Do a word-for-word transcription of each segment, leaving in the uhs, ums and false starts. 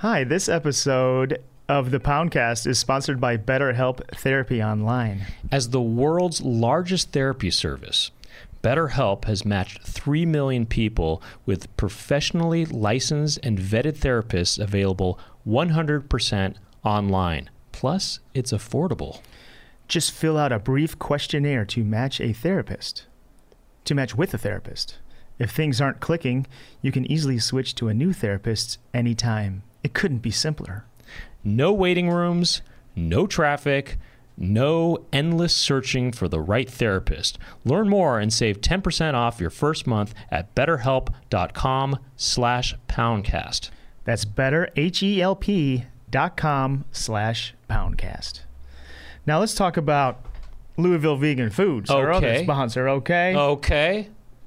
Hi, this episode of the Poundcast is sponsored by BetterHelp Therapy Online. As the world's largest therapy service, BetterHelp has matched three million people with professionally licensed and vetted therapists available one hundred percent online. Plus, it's affordable. Just fill out a brief questionnaire to match a therapist. To match with a therapist. If things aren't clicking, you can easily switch to a new therapist anytime. It couldn't be simpler. No waiting rooms, no traffic, no endless searching for the right therapist. Learn more and save ten percent off your first month at betterhelp.com slash poundcast. That's better, H E L P dot com slash poundcast. Now let's talk about Louisville Vegan Foods. Okay. Our other sponsor, okay? Okay.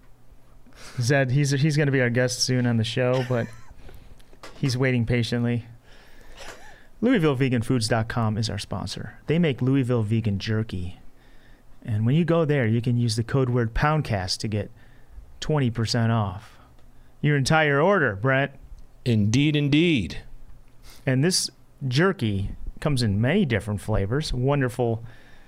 Zed, he's, he's going to be our guest soon on the show, but he's waiting patiently. Louisville Vegan Foods dot com is our sponsor. They make Louisville vegan jerky. And when you go there, you can use the code word POUNDCAST to get twenty percent off your entire order, Brent. Indeed, indeed. And this jerky comes in many different flavors. Wonderful,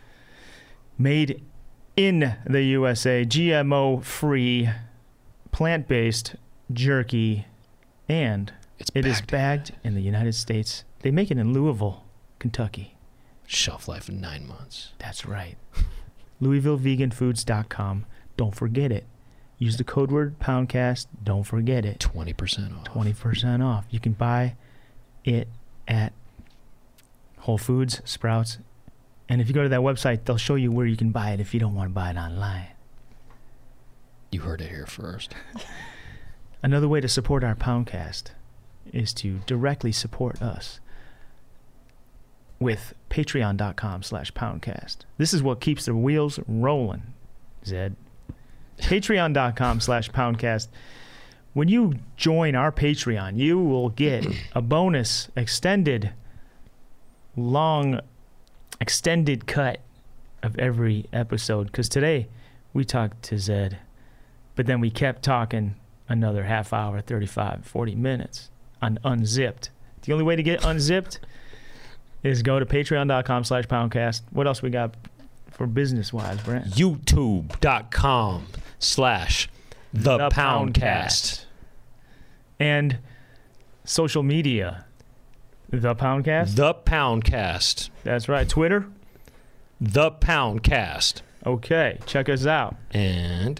made in the U S A, G M O-free, plant-based jerky, and It's it is bagged. bagged in the United States. They make it in Louisville, Kentucky. Shelf life in nine months. That's right. Louisville Vegan Foods dot com. Don't forget it. Use the code word POUNDCAST. Don't forget it. twenty percent off. twenty percent off. You can buy it at Whole Foods, Sprouts. And if you go to that website, they'll show you where you can buy it if you don't want to buy it online. You heard it here first. Another way to support our Poundcast is to directly support us with patreon.com slash poundcast. This is what keeps the wheels rolling, Zed. Patreon.com slash poundcast. When you join our Patreon, you will get a bonus, extended, long, extended cut of every episode. Because today we talked to Zed, but then we kept talking another half hour, thirty-five, forty minutes on Unzipped. The only way to get Unzipped is go to patreon.com slash poundcast. What else we got for business-wise, Brent? YouTube.com slash the, The Poundcast. Poundcast. And social media, The Poundcast? The Poundcast. That's right. Twitter? The Poundcast. Okay, check us out. And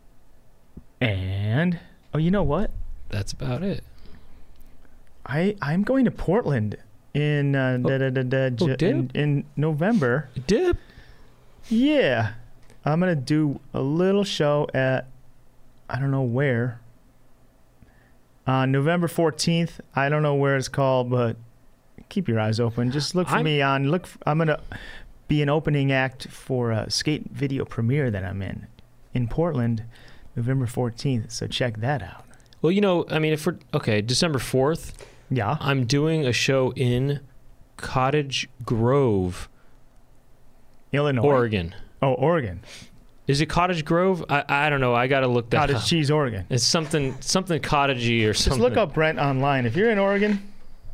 And, oh, you know what? that's about it. I, I'm going to Portland in, uh, Oh. da, da, da, da, Oh, ju- dip? in, in November. Dip. Yeah. I'm going to do a little show at, I don't know where. On November fourteenth. I don't know where it's called, but keep your eyes open. Just look for I'm- me on, look, f- I'm going to be an opening act for a skate video premiere that I'm in, in Portland, November fourteenth. So check that out. Well, you know, I mean, if we're, okay, December fourth, Yeah. I'm doing a show in Cottage Grove, Illinois. Oregon. Oh, Oregon. Is it Cottage Grove? I I don't know. I got to look that Cottage up. cheese, Oregon. It's something something cottagey or Just something. look up Brent online. If you're in Oregon,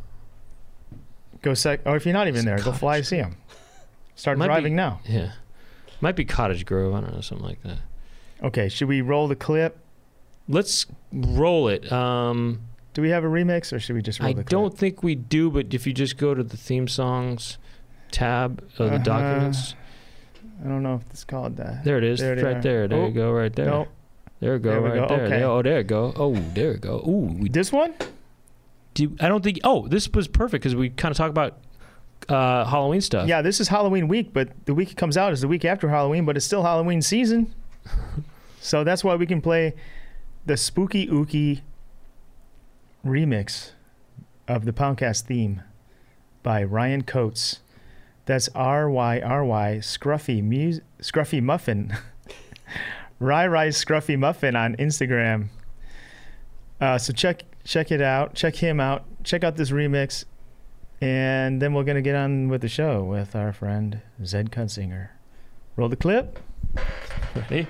go sec. Or if you're not even It's there, go fly Cottage. see him. Start Might be- driving now. Yeah. Might be Cottage Grove. I don't know, something like that. Okay, should we roll the clip? Let's roll it. Um, Do we have a remix, or should we just roll I the clip? don't think we do, but if you just go to the theme songs tab of the Uh-huh. documents, I don't know if it's called that. there it is, There they right are. there. There Oh, you go, right there. No, There you go, There we right go, there. okay. There- oh, there you go. Oh, there you go. Ooh, we this one? do. I don't think. Oh, this was perfect because we kind of talk about uh, Halloween stuff. Yeah, this is Halloween week, but the week it comes out is the week after Halloween, but it's still Halloween season. So that's why we can play the Spooky Ooky remix of the Poundcast theme by Ryan Coates. That's R Y R Y Scruffy Mus- Scruffy Muffin. Ry Ry Scruffy Muffin on Instagram. Uh, so check check it out. Check him out. Check out this remix. And then we're going to get on with the show with our friend Zed Kunsinger. Roll the clip. Ready?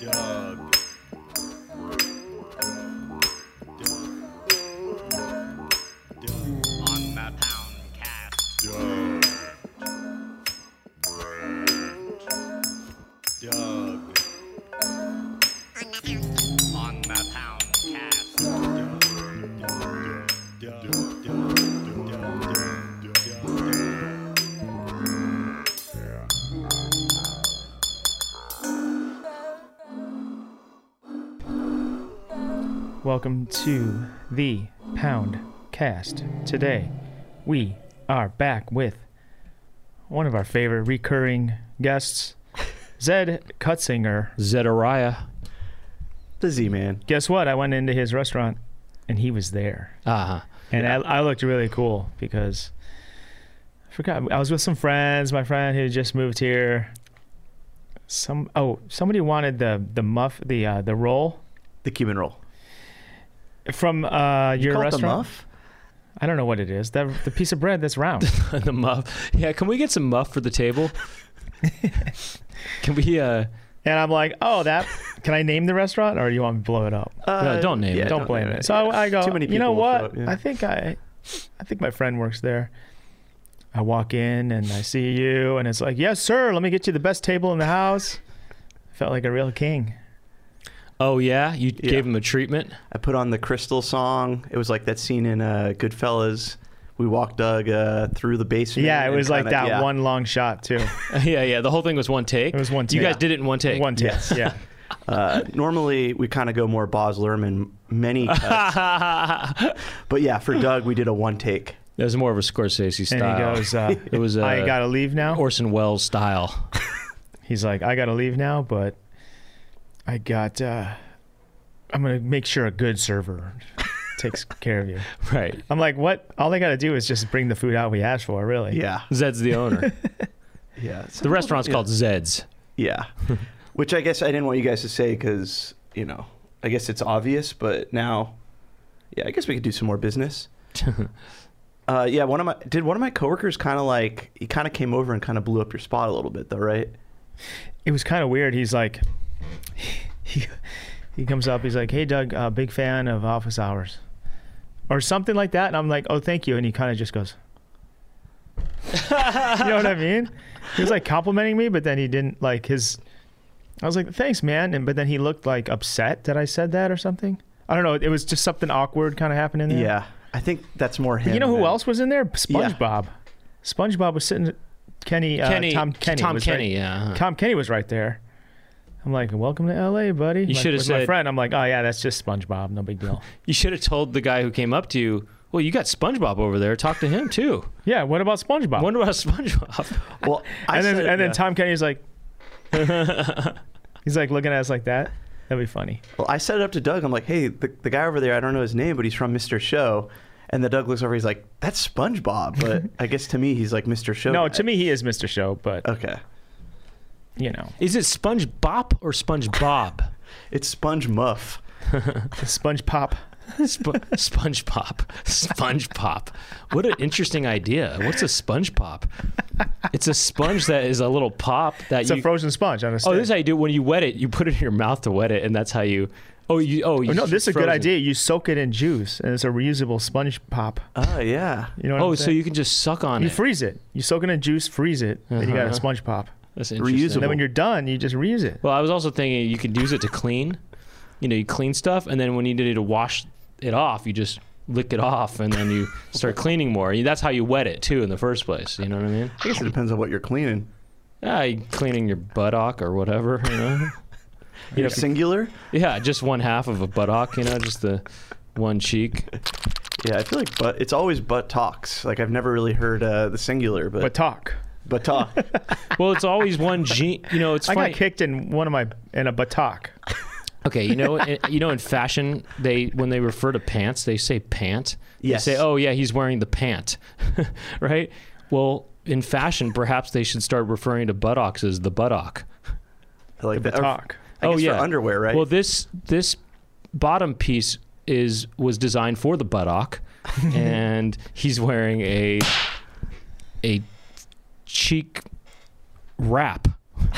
Doug. On the Poundcast. Doug. Doug. On the Poundcast. Welcome to the Pound Cast. Today, we are back with one of our favorite recurring guests, Zed Cutsinger. Zedariah. The Z-Man. Guess what? I went into his restaurant, and he was there. Uh-huh. And I, I looked really cool because I forgot. I was with some friends. My friend who just moved here. Some oh, somebody wanted the the muff the uh, the roll The Cuban roll. from uh, You your call it restaurant. the muff? I don't know what it is. That the piece of bread that's round. The muff. Yeah, can we get some muff for the table? Can we, uh... And I'm like, oh, that. Can I name the restaurant, or do you want me to blow it up? No, don't name it. don't blame name it. So I, I go. Too many you know people will what? show up, yeah. I think I, I think my friend works there. I walk in and I see you, and it's like, yes, sir. Let me get you the best table in the house. I felt like a real king. Oh, yeah? You Yeah. gave him a treatment? I put on the Crystal song. It was like that scene in uh, Goodfellas. We walked Doug uh, through the basement. Yeah, it and was like kinda- that yeah. one long shot too. Yeah, yeah. The whole thing was one take? It was one You take. guys did it in one take? One take. Yes. Yeah. Uh, normally, we kind of go more Boz Lerman, many cuts. That But yeah, for Doug, we did a one take. was more of a Scorsese And style. he goes, uh, It was uh, I gotta leave now. Orson Welles style. He's like, I gotta leave now, but I got. Uh, I'm gonna make sure a good server takes care of you. Right. I'm like, what? All they gotta do is just bring the food out we asked for, really. Yeah. Zed's the owner. Yeah. The restaurant's called Zed's. Yeah. Which I guess I didn't want you guys to say because, you know, I guess it's obvious, but now, yeah, I guess we could do some more business. Uh, yeah, one of my did one of my coworkers kind of like he kind of came over and kind of blew up your spot a little bit though, right? It was kind of weird. He's like, he, he comes up. He's like, hey, Doug, uh, big fan of Office Hours, or something like that. And I'm like, oh, thank you. And he kind of just goes, you know what I mean? He was like complimenting me, but then he didn't like his. I was like, thanks, man. And but then he looked like upset that I said that or something. I don't know. It was just something awkward kind of happening there. Yeah, I think that's more him. But you know who than- else was in there? SpongeBob. SpongeBob was sitting. Kenny. Uh, Kenny. Tom Kenny. Tom was Kenny, right, yeah. Tom Kenny was right there. I'm like, welcome to L A, buddy. You Like, should have with my said- friend. I'm like, oh yeah, that's just SpongeBob. No big deal. You should have told the guy who came up to you, well, you got SpongeBob over there. Talk to him, too. Yeah. What about SpongeBob? Wonder about SpongeBob. Well, I and then said, and then yeah. Tom Kenny's like, he's like looking at us like that. That'd be funny. Well, I set it up to Doug. I'm like, hey, the, the guy over there, I don't know his name, but he's from Mister Show. And the Doug looks over, he's like, that's SpongeBob. But I guess to me, he's like Mister Show. No, guy. to me he is Mister Show, but Okay. you know, Is it Sponge Bop or Sponge Bob? It's Sponge Muff. the Sponge Pop. Sp- sponge Pop. Sponge Pop. What an interesting idea. What's a Sponge Pop? It's a sponge that is a little pop that It's you. a frozen sponge on a stick. Oh, this is how you do it. When you wet it, you put it in your mouth to wet it, and that's how you. Oh, you. Oh, you Oh, no, this is a good frozen. idea. You soak it in juice, and it's a reusable sponge pop. Oh, yeah. You know what Oh, I'm so saying? you can just suck on You it. freeze it. You soak it in juice, freeze it, then you got a Uh-huh. sponge pop. That's interesting. Reusable. And then when you're done, you just reuse it. Well, I was also thinking you could use it to clean. You know, you clean stuff, and then when you need to wash it off, you just lick it off, and then you start cleaning more. That's how you wet it too in the first place. You know what I mean? I guess it depends on what you're cleaning. Yeah, you cleaning your buttock or whatever. You know? You're singular? Yeah, just one half of a buttock. You know, just the one cheek. Yeah, I feel like but it's always butt talks. Like I've never really heard uh, the singular, but But talk. but talk. Well, it's always one gene. You know, it's I funny. got kicked in one of my in a buttock. Okay, you know, in, you know, in fashion, they when they refer to pants, they say pant. Yes. They say, "Oh yeah, he's wearing the pant," right? Well, in fashion, perhaps they should start referring to buttocks as the buttock. I like The that. Or- buttock. I Oh, guess yeah. for underwear, right? Well, this this bottom piece is was designed for the buttock, and he's wearing a a cheek wrap.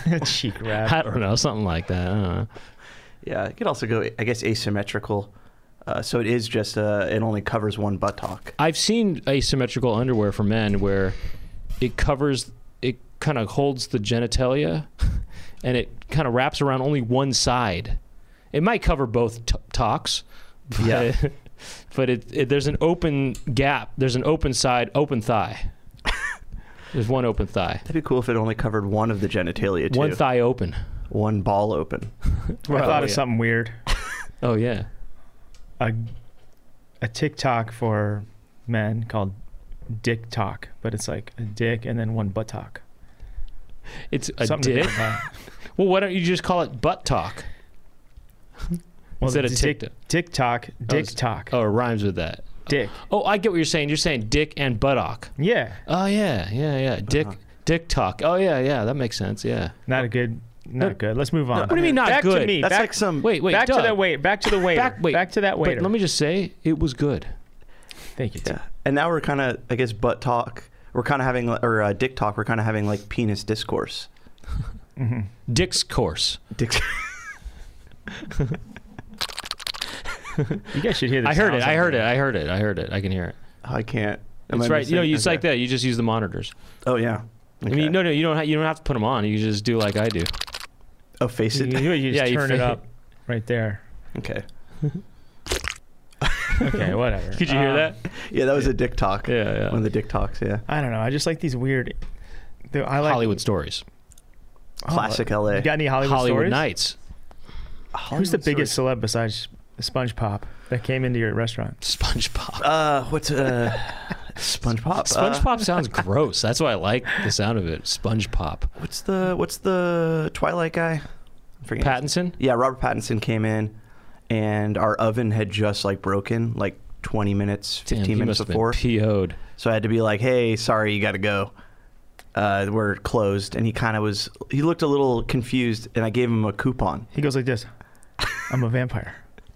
Cheek wrap. I don't know, something like that. I don't know. Yeah, it could also go, I guess, asymmetrical. Uh, so it is just, uh, it only covers one buttock. I've seen asymmetrical underwear for men where it covers, it kind of holds the genitalia, and it kind of wraps around only one side. It might cover both t- talks, but, Yeah. but it, it there's an open gap. There's an open side, open thigh. There's one open thigh. That'd be cool if it only covered one of the genitalia, too. One thigh open. One ball open. I Well, thought of yeah. something weird. Oh, yeah. A, a TikTok for men called Dick Talk, but it's like a dick and then one buttock. It's a Something to dick. think about. Well, why don't you just call it butt talk? Well, Instead of the tick- dick, dick talk, dick it's- talk, Oh, it rhymes with that. dick. Oh, I get what you're saying. You're saying dick and buttock. Yeah, Oh, yeah, yeah, yeah. Dick, Uh-huh. dick talk. Oh, yeah, yeah. That makes sense. Yeah. not a good, not No. good. Let's move on. What do you mean not back good? to me. That's back, like some... Wait, wait. back Doug. to that wait. Back to the waiter. Back, wait. Back to that waiter. But let me just say, it was good. Thank you. Tim. Yeah. And now we're kind of, I guess, butt talk. We're kind of having, or uh, dick talk, we're kind of having, like, penis discourse. Mhm. Dick's course. Dick... You guys should hear this. I heard it. I heard it. I heard it. I heard it. I can hear it. I can't. Am That's I right. You know, missing- it's okay. like that. You just use the monitors. Oh, yeah. I Okay. mean, no, no, you don't. Ha- you don't have to put them on. You just do like I do. Oh, face You, it? you, you just Yeah, you turn it fa- up right there. Okay. Okay, whatever. Could you hear Um, that? Yeah, that was a dick talk. Yeah, yeah. One of the dick talks, yeah. I don't know. I just like these weird. the- I like Hollywood stories. oh, Classic L A. You got any Hollywood, Hollywood stories? Nights. Who's the Hollywood biggest stories. celeb besides SpongeBob that came into your restaurant? SpongeBob. Uh, what's uh, SpongeBob? Uh, SpongeBob sounds gross. That's why I like the sound of it. SpongeBob. what's the What's the Twilight guy? I'm forgetting. Pattinson. Yeah, Robert Pattinson came in, and our oven had just like broken, like twenty minutes, fifteen Damn, he minutes must have before. been P O'd. So I had to be like, "Hey, sorry, you got to go. Uh, we're closed." And he kind of was. He looked a little confused, and I gave him a coupon. He goes like this. I'm a vampire.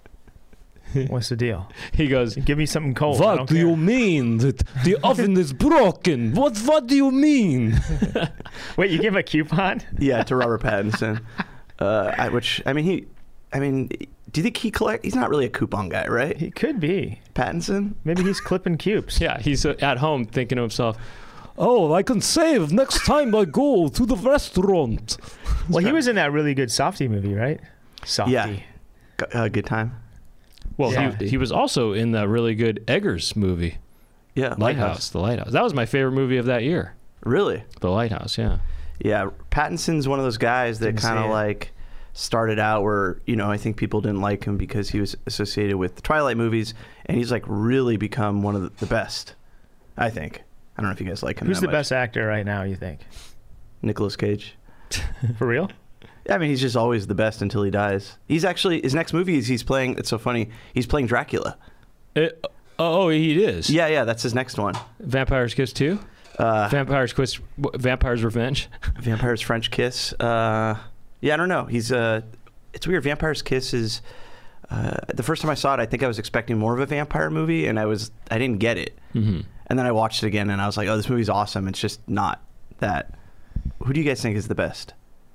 What's the deal? He goes, Give me something cold. I "What don't do care." you mean that the oven is broken? What What do you mean?" Wait, you gave him a coupon? Yeah, to Robert Pattinson. Uh, I, which I mean, he. I mean, do you think he collect? He's not really a coupon guy, right? He could be. Pattinson. Maybe he's clipping cubes. Yeah, he's uh, at home thinking to himself, "Oh, I can save next time I go to the restaurant." Well, he was in that really good Softy movie, right? Softy. Yeah. G- Uh, good time. Well, Yeah. he he was also in the really good Eggers movie, Yeah, Lighthouse. The Lighthouse. That was my favorite movie of that year. Really? The Lighthouse. Yeah. Yeah, Pattinson's one of those guys that Didn't see kind of it. like started out where, you know, I think people didn't like him because he was associated with the Twilight movies, and he's like really become one of the, the best, I think. I don't know if you guys like him Who's that the much. best actor right now, you think? Nicolas Cage. For real? Yeah, I mean, he's just always the best until he dies. He's actually, his next movie is he's playing, it's so funny, he's playing Dracula. It, oh, he is. Yeah, yeah, that's his next one. Vampire's Kiss two. Uh, Vampire's Kiss. Vampire's Revenge. Vampire's French Kiss. Uh, yeah, I don't know. He's uh, it's weird. Vampire's Kiss is uh, the first time I saw it. I think I was expecting more of a vampire movie, and I was I didn't get it. Mm-hmm. And then I watched it again, and I was like, oh, this movie's awesome. It's just not that. Who do you guys think is the best?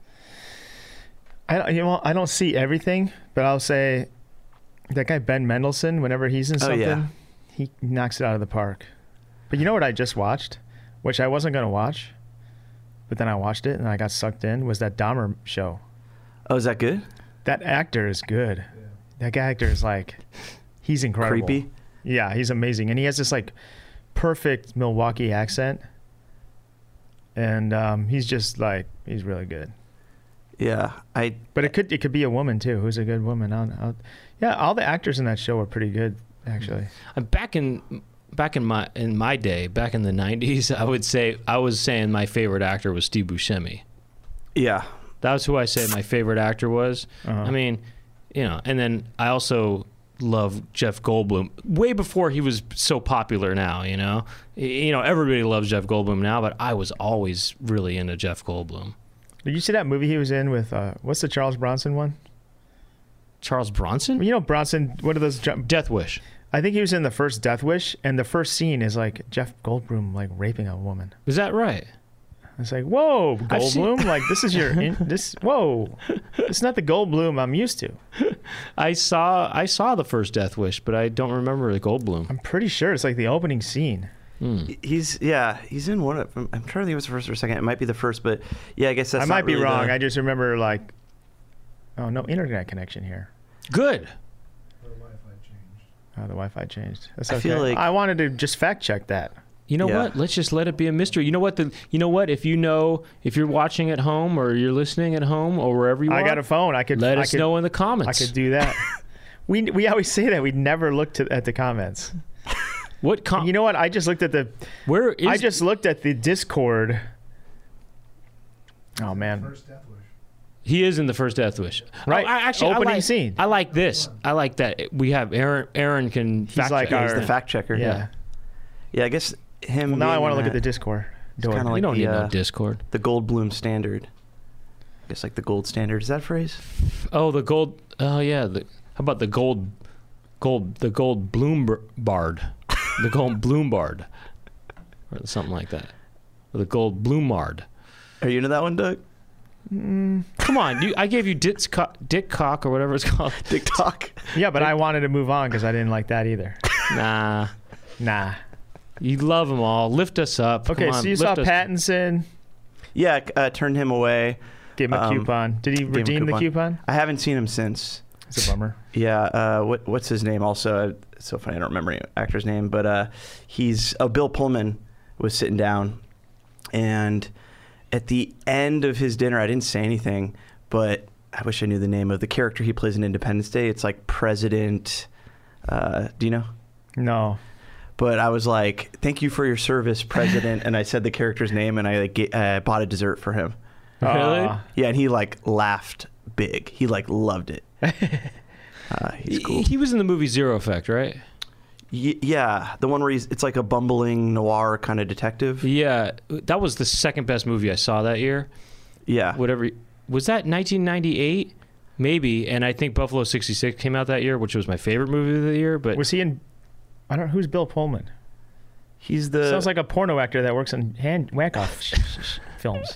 I don't, you know, I don't see everything, but I'll say that guy Ben Mendelsohn, whenever he's in Oh, something, yeah. he knocks it out of the park. But you know what I just watched, which I wasn't going to watch, but then I watched it and I got sucked in, was that Dahmer show. Oh, is that good? That actor is good. That guy actor is like, he's incredible. Creepy. Yeah, he's amazing. And he has this like perfect Milwaukee accent. And um, he's just like, he's really good. Yeah, I. But it could it could be a woman too, who's a good woman. I'll, I'll, yeah, all the actors in that show are pretty good, actually. I'm back in back in my in my day, back in the nineties. I would say I was saying my favorite actor was Steve Buscemi. Yeah. That was who I said my favorite actor was. Uh-huh. I mean, you know, and then I also love Jeff Goldblum way before he was so popular now, you know. Y- You know, everybody loves Jeff Goldblum now, but I was always really into Jeff Goldblum. Did you see that movie he was in with? Uh, what's the Charles Bronson one? Charles Bronson? You know Bronson. What are those? ju- Death Wish. I think he was in the first Death Wish, and the first scene is like Jeff Goldblum like raping a woman. Is that right? It's like, whoa, I've seen- Goldblum. Like this is your in, this. Whoa, it's not the Goldblum I'm used to. I saw I saw the first Death Wish, but I don't remember the Goldblum. I'm pretty sure it's like the opening scene. Hmm. He's yeah, he's in one of. I'm trying to think if it was the first or second. It might be the first, but yeah, I guess that's. I not might be really wrong. the- I just remember like, oh no, internet connection here. Good. Oh, the Wi-Fi changed. That's I okay. feel like- I wanted to just fact check that. You know Yeah. what? Let's just let it be a mystery. You know what? The you know what? If you know, if you're watching at home or you're listening at home or wherever you I are, got a phone. I could let I us could, know in the I comments. could do that. we we always say that we never looked to, at the comments. What? Com- You know what? I just looked at the. where is? I just looked at the Discord. Oh man. First Death Wish. He is in the first Death Wish. Right. Oh, I, actually, Opening I like, scene. I like this. I like that. We have Aaron. Aaron can. He's fact like check. our- He's the fact checker. Yeah. Yeah, I guess him. Well, now I being want to in look at the that- Discord. It's door. kinda We like don't the, need no uh, Discord. The Goldblum standard. I guess like the gold standard. Is that a phrase? Oh, the gold. Oh yeah. The, how about the gold? Gold. The gold bloom bard. The gold bloom bard, or something like that. Or the gold bloomard. Are you into that one, Doug? Come on, you, I gave you Dick's co- Dick Cock or whatever it's called. TikTok. Yeah, but I wanted to move on because I didn't like that either. Nah, Nah. you love them all. Lift us up. Okay, Come on, so you lift saw us- Pattinson. Yeah, uh, turned him away. Gave him a Um, coupon. Did he gave him a redeem the coupon. coupon? I haven't seen him since. It's a bummer. Yeah, uh, what what's his name? Also, it's so funny I don't remember any actor's name, but uh, he's oh Bill Pullman was sitting down, and at the end of his dinner, I didn't say anything, but I wish I knew the name of the character he plays in Independence Day. It's like President. Uh, do you know? No. But I was like, "Thank you for your service, President," and I said the character's name, and I like ga- uh, bought a dessert for him. Really? Aw. Yeah, and he like laughed big. He like loved it. Uh, he's He- cool. He was in the movie Zero Effect, right? Y- yeah, the one where he's it's like a bumbling noir kind of detective. Yeah, that was the second best movie I saw that year. Yeah, Whatever was that, nineteen ninety-eight, maybe. And I think Buffalo sixty-six came out that year, which was my favorite movie of the year. But Was he in? I don't know. Who's Bill Pullman? he's the Sounds like a porno actor that works in hand whack off sh- sh- sh- films.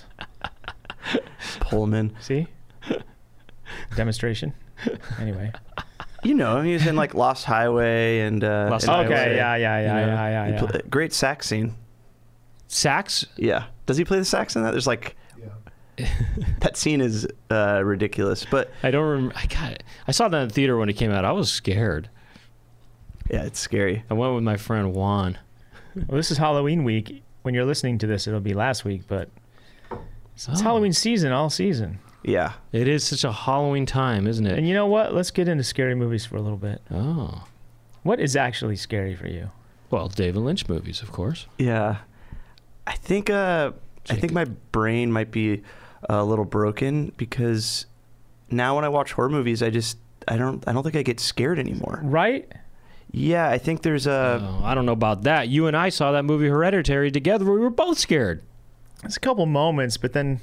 Pullman. See? Demonstration. Anyway. You know, he was in like Lost Highway and uh, Lost and- Highway. Okay. Yeah. Yeah. Yeah. You know, Yeah. Yeah. he Yeah. pla- great sax scene. Sax? Yeah, does he play the sax in that? There's like Yeah. that scene is uh, ridiculous, but I don't remember. I got it. I saw that in the theater when it came out. I was scared. yeah, it's scary. I went with my friend Juan. Well, this is Halloween week. When you're listening to this, it'll be last week, but it's Oh. Halloween season all season. Yeah, It is such a Halloween time, isn't it? And you know what? Let's get into scary movies for a little bit. Oh. What is actually scary for you? Well, David Lynch movies, of course. yeah. I think uh, I think my brain might be a little broken because now when I watch horror movies, I just I don't I don't think I get scared anymore. Right? Yeah, I think there's a oh, I don't know about that. You and I saw that movie Hereditary together. We were both scared. There's a couple moments, but then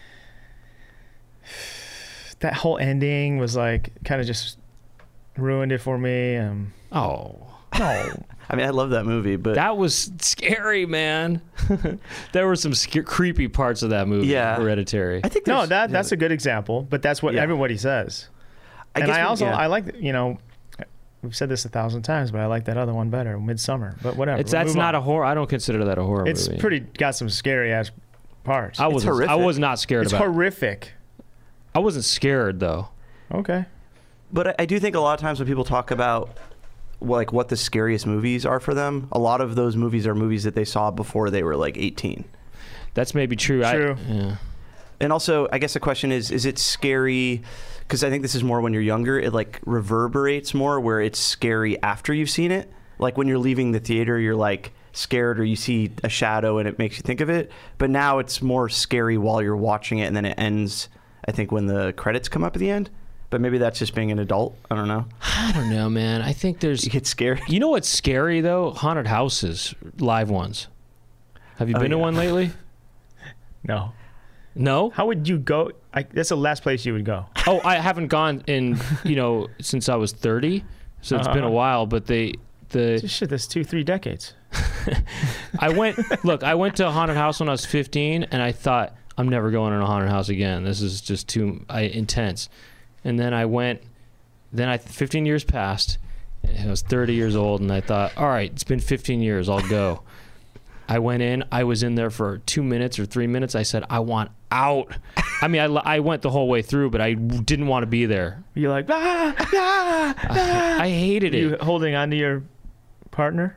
that whole ending was like kind of just ruined it for me. Um, Oh. no. I mean, I love that movie, but That was scary, man. There were some sc- creepy parts of that movie, Yeah. Hereditary. I think No, there's- that yeah, that's a good example, but that's what Yeah. everybody says. I and guess I we- also yeah. I like you know we've said this a thousand times, but I like that other one better, Midsummer. But whatever. It's that's not a horror. I don't consider that a horror It's movie. pretty got some scary ass parts. I was I horrific. was not scared It's about. it. horrific. I wasn't scared though. Okay. But I, I do think a lot of times when people talk about like what the scariest movies are for them, a lot of those movies are movies that they saw before they were like eighteen. That's maybe true. True. I, yeah. And also, I guess the question is, is it scary? Because I think this is more when you're younger, it like reverberates more where it's scary after you've seen it. Like when you're leaving the theater, you're like scared or you see a shadow and it makes you think of it. But now it's more scary while you're watching it and then it ends, I think, when the credits come up at the end. But maybe that's just being an adult. I don't know. I don't know, man. I think there's. You get scared. You know what's scary though? Haunted houses, live ones. Have you Oh, been to yeah. one lately? No. No. How would you go? I, that's the last place you would go. Oh, I haven't gone in, you know, since I was thirty, so it's been a Uh-huh. while. But they, the Shit, that's two, three decades. I went. Look, I went to a haunted house when I was fifteen, and I thought I'm never going in a haunted house again. This is just too I, intense. And then I went. Then I fifteen years passed. And I was thirty years old, and I thought, all right, it's been fifteen years. I'll go. I went in. I was in there for two minutes or three minutes. I said, I want out. I mean, I, I went the whole way through, but I didn't want to be there. You're like, ah, ah, ah. I hated You it. holding on to your partner?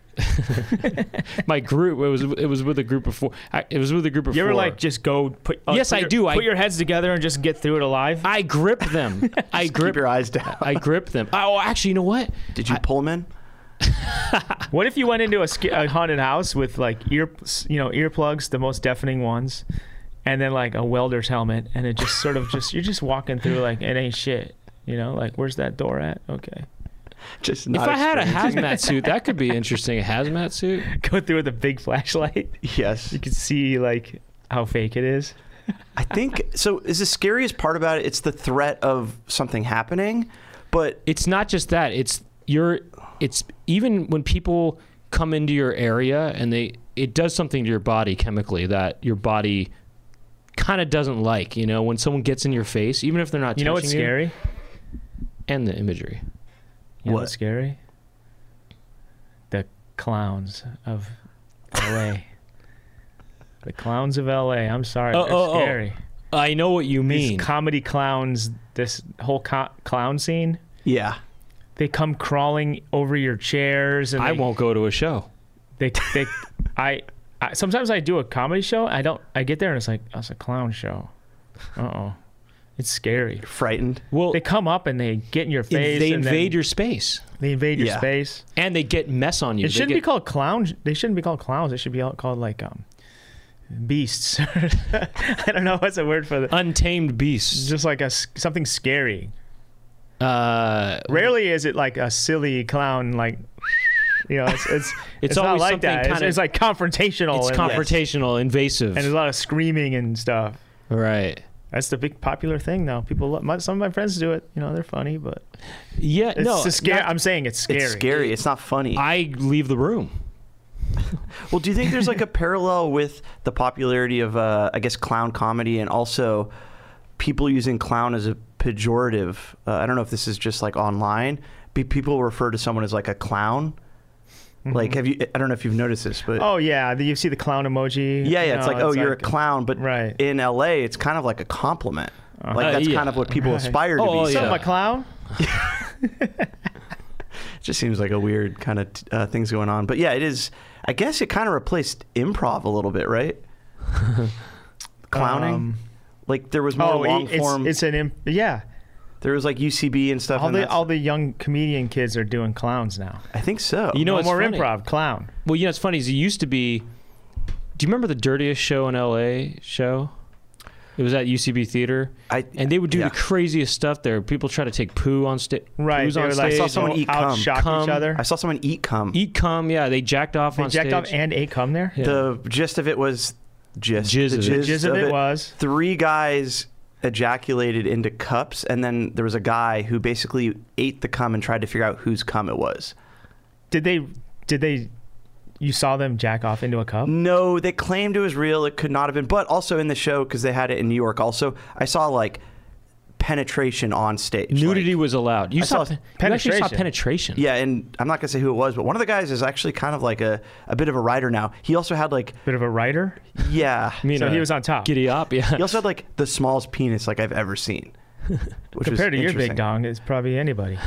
My group. It was. It was with a group of four. I, it was with a group of You four. ever like just go put? uh, Yes, put I your- do. I- Put your heads together and just get through it alive. I grip them. I grip. Keep your eyes down. I grip them. Oh, actually, you know what? Did you pull them in? What if you went into a, sca- a haunted house with like ear, you know, earplugs, the most deafening ones, and then like a welder's helmet, and it just sort of just you're just walking through like it ain't shit, you know, like where's that door at? Okay, Just If not I had a experiencing- hazmat suit, that could be interesting. A hazmat suit. go through with a big flashlight. Yes. You can see like how fake it is. I think so. Is the scariest part about it? It's the threat of something happening, but It's not just that. It's your. It's even when people come into your area and they. It does something to your body chemically that your body kind of doesn't like. You know, when someone gets in your face, even if they're not. You know what's touching you, scary? and the imagery. You know What? what's scary? The clowns of L A. The clowns of L A. I'm sorry, Oh, they're oh, oh. scary. I know what you These mean. comedy clowns, this whole co- clown scene, yeah. they come crawling over your chairs, and I they, won't go to a show. They, they, I, I, sometimes I do a comedy show. I don't. I get there and it's like, oh, it's a clown show. Uh oh, it's scary. Frightened. Well, They come up and they get in your face. they and invade then your space, They invade your Yeah. space. and they get mess on you. It They shouldn't get- be called clowns. They shouldn't be called clowns. They should be called like um, beasts. I don't know what's the word for that. untamed beasts. Just like a s- something scary. Uh, Rarely is it like a silly clown, like you know, it's it's, it's, not always like something that. It's, kinda- it's like confrontational. it's and, confrontational, invasive. and there's a lot of screaming and stuff. Right. That's the big popular thing now. People, lo- my, some of my friends do it. You know, they're funny, but Yeah. it's no. just scary. not- I'm saying it's scary. It's scary. It's not funny. I leave the room. Well, do you think there's like a parallel with the popularity of, uh, I guess, clown comedy and also people using clown as a pejorative? Uh, I don't know if this is just like online. Be- people refer to someone as like a clown. Like, have you? I don't know if you've noticed this, but Oh yeah, the, you see the clown emoji. yeah, yeah, You it's know, like, oh, you're like- a clown. But Right. in L A, it's kind of like a compliment. Uh-huh. Like Uh, that's yeah. kind of what people Right. aspire to Oh, be. yeah. So, So my clown. it just seems like a weird kind of uh, things going on. But yeah, it is. I guess it kind of replaced improv a little bit, right? Clowning. Um, Like there was more oh, long it's, form. it's an imp- yeah. There was like U C B and stuff. All and the that's- all the young comedian kids are doing clowns now. I think so. You know, no it's more funny. improv. Clown. Well, you know, it's funny. Is it used to be. Do you remember the Dirtiest Show in L A show? It was at U C B Theater, I, and they would do yeah. the craziest stuff there. People try to take poo on stage. Right. Poos They on were like, stage. I saw someone out- eat cum. outshock Cum. each other. I saw someone eat cum. Eat cum. Yeah, they jacked off They on jacked stage. off and ate cum there. Yeah. The gist of it was gist. Jizz the of it. gist Jizz of it was. three guys ejaculated into cups, and then there was a guy who basically ate the cum and tried to figure out whose cum it was. Did they? Did they? You saw them jack off into a cup? No, they claimed it was real. It could not have been. But also in the show, because they had it in New York, also, I saw like penetration on stage. Nudity Like, was allowed. You I saw, saw you actually saw penetration. penetration. yeah, and I'm not going to say who it was, but one of the guys is actually kind of like a, a bit of a writer now. He also had like, Bit of a writer. yeah. I mean, So uh, he was on top. Giddy up. Yeah. He also had like the smallest penis like I've ever seen. Which was Compared to your big interesting. dong, it's probably anybody.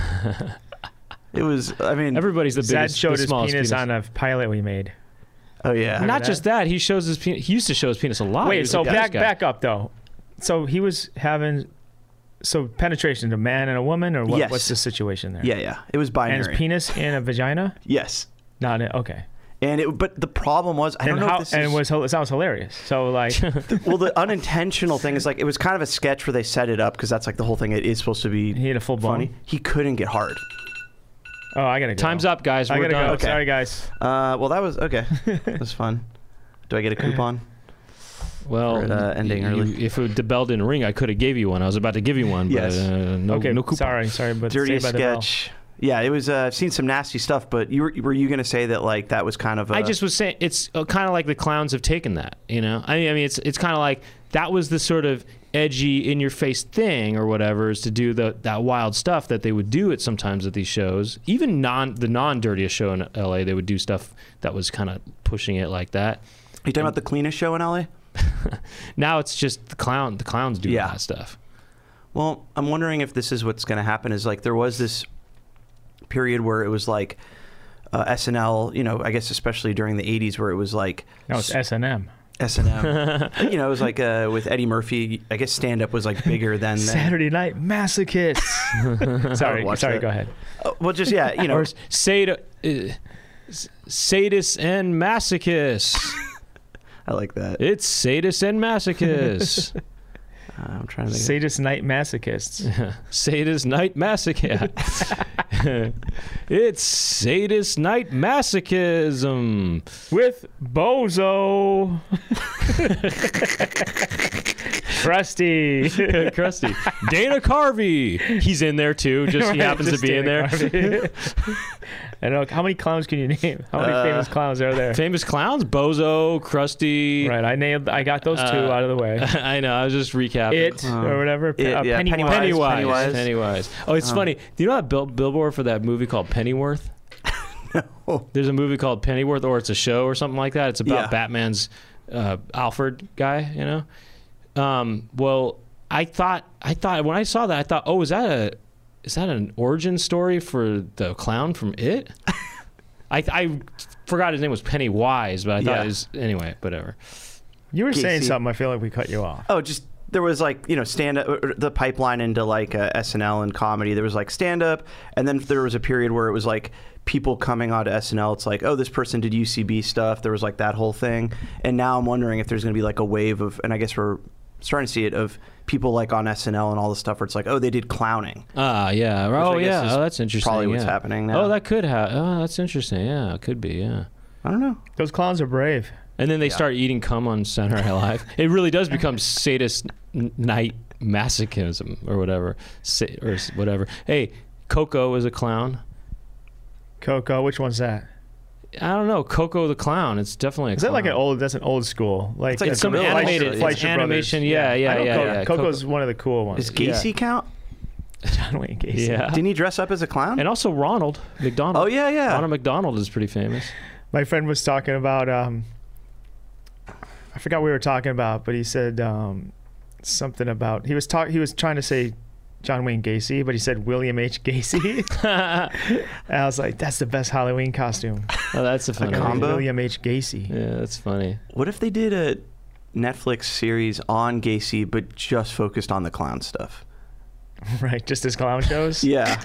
It was, I mean, Everybody's the Zad biggest. showed the his smallest penis, penis on a pilot we made. oh yeah. Remember Not that? just that, he shows his penis. He used to show his penis a lot. He Wait, was so a guy's back guy. back up though. So he was having, so penetration, a man and a woman, or what, Yes. what's the situation there? Yeah, yeah. It was And binary. his penis in a vagina? yes. Not in, okay. And it, but the problem was, I don't and know how, if this and is, it was it sounds hilarious. So like, well, the unintentional thing is like, it was kind of a sketch where they set it up because that's like the whole thing. It is supposed to be he had a full funny. bone. He couldn't get hard. Oh, I gotta go. Time's up, guys. I We're gotta done. go. Okay. Sorry, guys. Uh, well, that was, okay. That was fun. Do I get a coupon? Well, For, uh, ending you- early. if it, the bell didn't ring, I could have gave you one. I was about to give you one, Yes. but uh, no, okay. no coupon. Sorry, sorry, but Dirty Saved by the Bell. sketch. yeah. It was. Uh, I've seen some nasty stuff, but you were, were you going to say that like that was kind of? A, I just was saying it's uh, kind of like the clowns have taken that. You know, I mean, I mean, it's it's kind of like that was the sort of edgy, in your face thing or whatever, is to do the that wild stuff that they would do at sometimes at these shows. Even non the non dirtiest show in L A, they would do stuff that was kind of pushing it like that. Are you talking about the cleanest show in L A? Now it's just the clown. The clowns do Yeah. that stuff. Well, I'm wondering if this is what's going to happen. Is like there was this period where it was like uh, S N L. You know, I guess especially during the eighties, where it was like No, it's S and M. S and M. You know, it was like uh, with Eddie Murphy. I guess stand up was like bigger than Saturday Night Masochists. sorry, watch sorry. that. Go ahead. Uh, well, just yeah, you know. Or sad, uh, sadists and masochists. I like that. It's sadists and masochists. Uh, I'm trying to think. Sadist Night Masochists. Sadist night masochist. It's sadist night masochism. With Bozo. Krusty. Krusty. Dana Carvey. He's in there too. Just he Right, happens just to be in Dana there. Carvey. I don't know. How many clowns can you name? How many Uh, famous clowns are there? Famous clowns: Bozo, Krusty. Right. I named. I got those two Uh, out of the way. I know. I was just recapping. It Um, or whatever. It, uh, yeah, Pennywise. Pennywise. Pennywise. Pennywise. Pennywise. Oh, it's Um, funny. Do you know that bill- billboard for that movie called Pennyworth? No. There's a movie called Pennyworth, or it's a show or something like that. It's about Yeah. Batman's uh, Alfred guy, you know. Um, well, I thought, I thought when I saw that, I thought, oh, is that a, is that an origin story for the clown from It? I, I forgot his name was Pennywise, but I thought Yeah. it was anyway. Whatever. You were saying Casey. something. I feel like we cut you off. Oh, just there was like you know stand up the pipeline into like uh, S N L and comedy. There was like stand up, and then there was a period where it was like people coming onto S N L. It's like, oh, this person did U C B stuff. There was like that whole thing, and now I'm wondering if there's going to be like a wave of, and I guess we're starting to see it of people like on S N L and all the stuff where it's like, oh, they did clowning. Ah, yeah. I Oh, guess yeah. is Oh, that's interesting. probably what's yeah. happening now. Oh, that could have. Oh, that's interesting. Yeah, it could be. Yeah. I don't know. Those clowns are brave. And then they Yeah. start eating cum on Saturday Night Live. It really does become sadist n- night masochism or whatever, Sa- or s- whatever. Hey, Coco is a clown. Coco. Which one's that? I don't know, Coco the clown. It's definitely a Is clean. that like an old? That's an old school. Like It's like that's some Fleischer- animated- Fleischer it's Brothers. animation, yeah, yeah, I know yeah, Co- yeah. Coco's one of the cool ones. Does Gacy count? John Wayne Gacy. Yeah. Didn't he dress up as a clown? And also Ronald McDonald. Oh yeah, yeah. Ronald McDonald is pretty famous. My friend was talking about. Um, I forgot what we were talking about, but he said um, something about he was talk. He was trying to say John Wayne Gacy, but he said William H. Gacy. And I was like, that's the best Halloween costume. Oh, that's a funny combo? William H. Gacy. Yeah, that's funny. What if they did a Netflix series on Gacy, but just focused on the clown stuff? Right, just his clown shows. Yeah,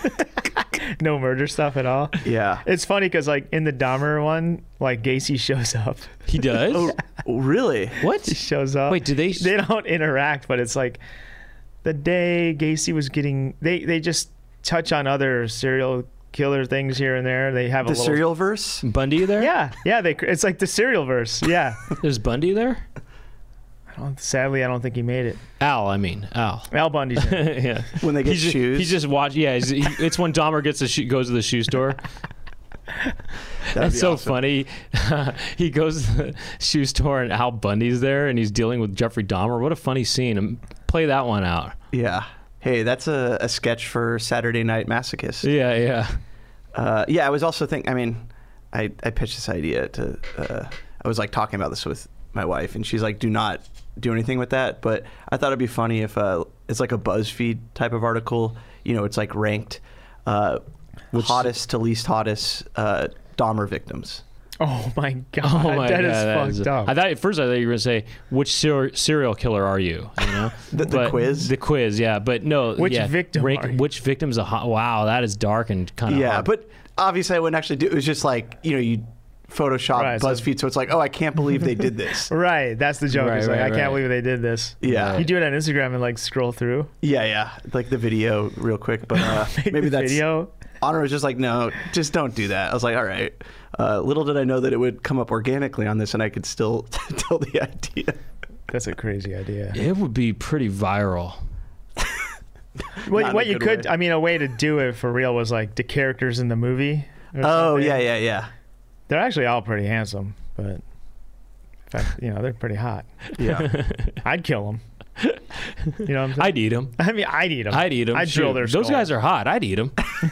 No murder stuff at all. yeah. It's funny because like in the Dahmer one, like Gacy shows up. He does? Oh, really? What? He shows up. Wait, do they? They don't interact, but it's like the day Gacy was getting. They they just touch on other serial killer things here and there. They have a The little. serial verse? Bundy there? Yeah, yeah. They it's like the serial verse. Yeah. There's Bundy there? I don't, sadly, I don't think he made it. Al, I mean, Al. Al Bundy's in it. Yeah. When they get He's just, shoes? he just watch. Yeah, he's, he, it's when Dahmer gets the shoe, goes to the shoe store. That'd That's be so awesome. funny. He goes to the shoe store and Al Bundy's there, and he's dealing with Jeffrey Dahmer. What a funny scene! Um, Play that one out. Yeah. Hey, that's a, a sketch for Saturday Night Masochist. Yeah, yeah. Uh, yeah, I was also thinking, I mean, I, I pitched this idea to, uh, I was like talking about this with my wife, and she's like, do not do anything with that. But I thought it'd be funny if uh, it's like a BuzzFeed type of article. You know, it's like ranked uh, hottest to least hottest uh, Dahmer victims. Oh my god, Oh my that god, is that fucked is- up. I thought at first I thought you were gonna say which ser- serial killer are you? You know, The- the But- quiz? The quiz, yeah. But no, Which yeah, victim rank- are you? Which victim's a hot? Wow, that is dark and kind of Yeah, hard. but obviously I wouldn't actually do it. It was just like, you know, you Photoshop Right, so- BuzzFeed, so it's like, oh, I can't believe they did this. Right, that's the joke. Right, It's like, right, I can't right. believe they did this. Yeah. You do it on Instagram and like scroll through. Yeah, yeah. Like the video real quick, but uh, Make maybe the that's video. Honor was just like, no, just don't do that. I was like, all right. Uh, little did I know that it would come up organically on this, and I could still tell the idea. That's a crazy idea. it would be pretty viral. What, Not in what a you good could, way. I mean, a way to do it for real was like the characters in the movie. or Oh something. yeah, yeah, yeah, They're actually all pretty handsome, but in fact, you know, they're pretty hot. yeah. I'd kill them. You know what I'm saying? I'd eat them. I mean, I'd eat them. I'd eat them. I'd drill their Those skull. guys are hot. I'd eat them.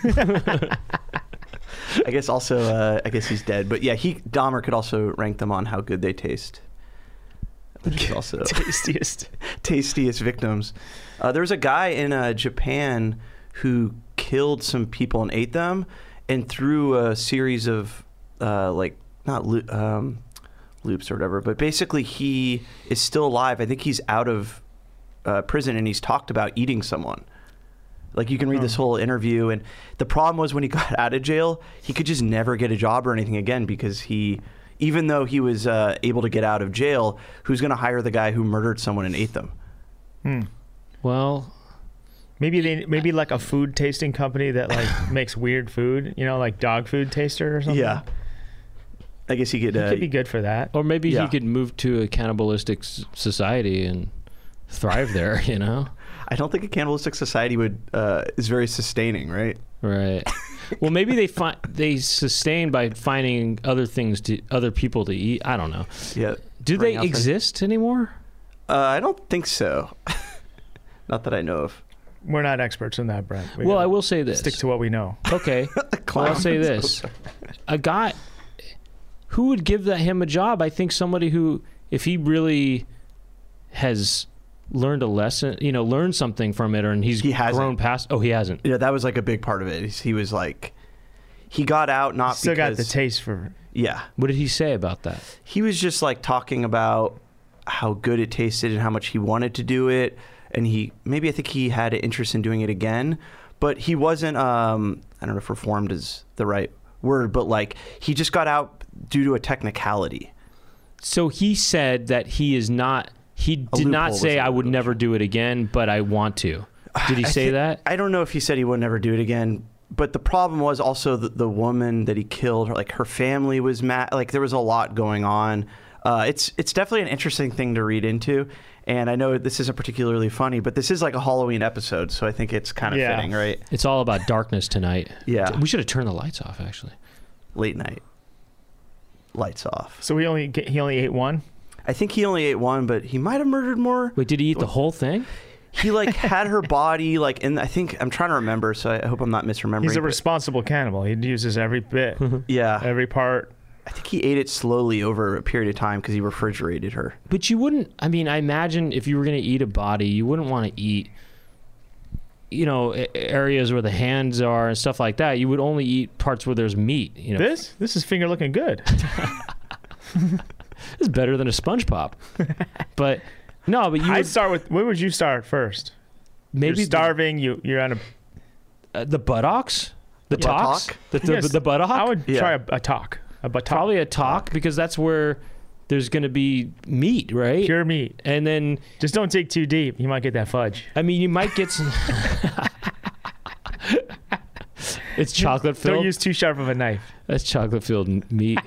I guess also, uh, I guess he's dead. But yeah, he Dahmer could also rank them on how good they taste. Which is also tastiest. tastiest victims. Uh, there was a guy in uh, Japan who killed some people and ate them, and through a series of uh, like not lo- um, loops or whatever, but basically he is still alive. I think he's out of uh, prison, and he's talked about eating someone. Like you can read this Oh. whole interview, and the problem was when he got out of jail, he could just never get a job or anything again because he, even though he was uh, able to get out of jail, who's going to hire the guy who murdered someone and ate them? Hmm. Well, Maybe they, maybe like a food tasting company that like makes weird food. You know, like dog food taster or something. Yeah. I guess he could. He Uh, could be good for that. or maybe Yeah. he could move to a cannibalistic s- society and thrive there. You know. I don't think a cannibalistic society would uh, is very sustaining, right? Right. Well, maybe they find they sustain by finding other things to other people to eat. I don't know. Yeah. Do Running they outside. exist anymore? Uh, I don't think so. Not that I know of. We're not experts in that, Brent. We Well, gotta I will say this. stick to what we know. Okay. Well, I'll say this: a guy who would give that him a job. I think somebody who, if he really has learned a lesson, you know, learned something from it, or and he's He hasn't. grown past. Oh, he hasn't. Yeah, that was like a big part of it. He's- He was like, he got out not Still because got the taste for. yeah. What did he say about that? He was just like talking about how good it tasted and how much he wanted to do it, and he maybe I think he had an interest in doing it again, but he wasn't. Um, I don't know if reformed is the right word, but like he just got out due to a technicality. So he said that he is not. He A did not loophole say was I would a- never do it again, but I want to. Did he I say thi- that? I don't know if he said he would never do it again, but the problem was also the, the woman that he killed. Like her family was mad. Like there was a lot going on. Uh, it's it's definitely an interesting thing to read into, and I know this isn't particularly funny, but this is like a Halloween episode, so I think it's kind of Yeah. fitting, right? It's all about darkness tonight. Yeah. We should have turned the lights off, actually. Late night, lights off. So he only he only ate one. I think he only ate one, but he might have murdered more. Wait, did he eat the whole thing? He like had her body like in. I think I'm trying to remember, so I hope I'm not misremembering. He's a but- responsible cannibal. He uses every bit, yeah, every part. I think he ate it slowly over a period of time because he refrigerated her. But you wouldn't, I mean, I imagine if you were going to eat a body, you wouldn't want to eat, you know, a- areas where the hands are and stuff like that. You would only eat parts where there's meat. You know, This this is finger looking good. is better than a sponge pop. But no, but you I'd would, start with. Where would you start first? maybe You're starving. You you're on a. the, uh, the buttocks, the Yeah. talks, Buttock? the, the, Yes, the buttock. I would Yeah. try a, a talk. A buttock. Probably a talk because that's where there's going to be meat, right? Pure meat. And then, Just don't dig too deep. You might get that fudge. I mean, you might get some. It's chocolate Don't filled. use too sharp of a knife. That's chocolate filled meat.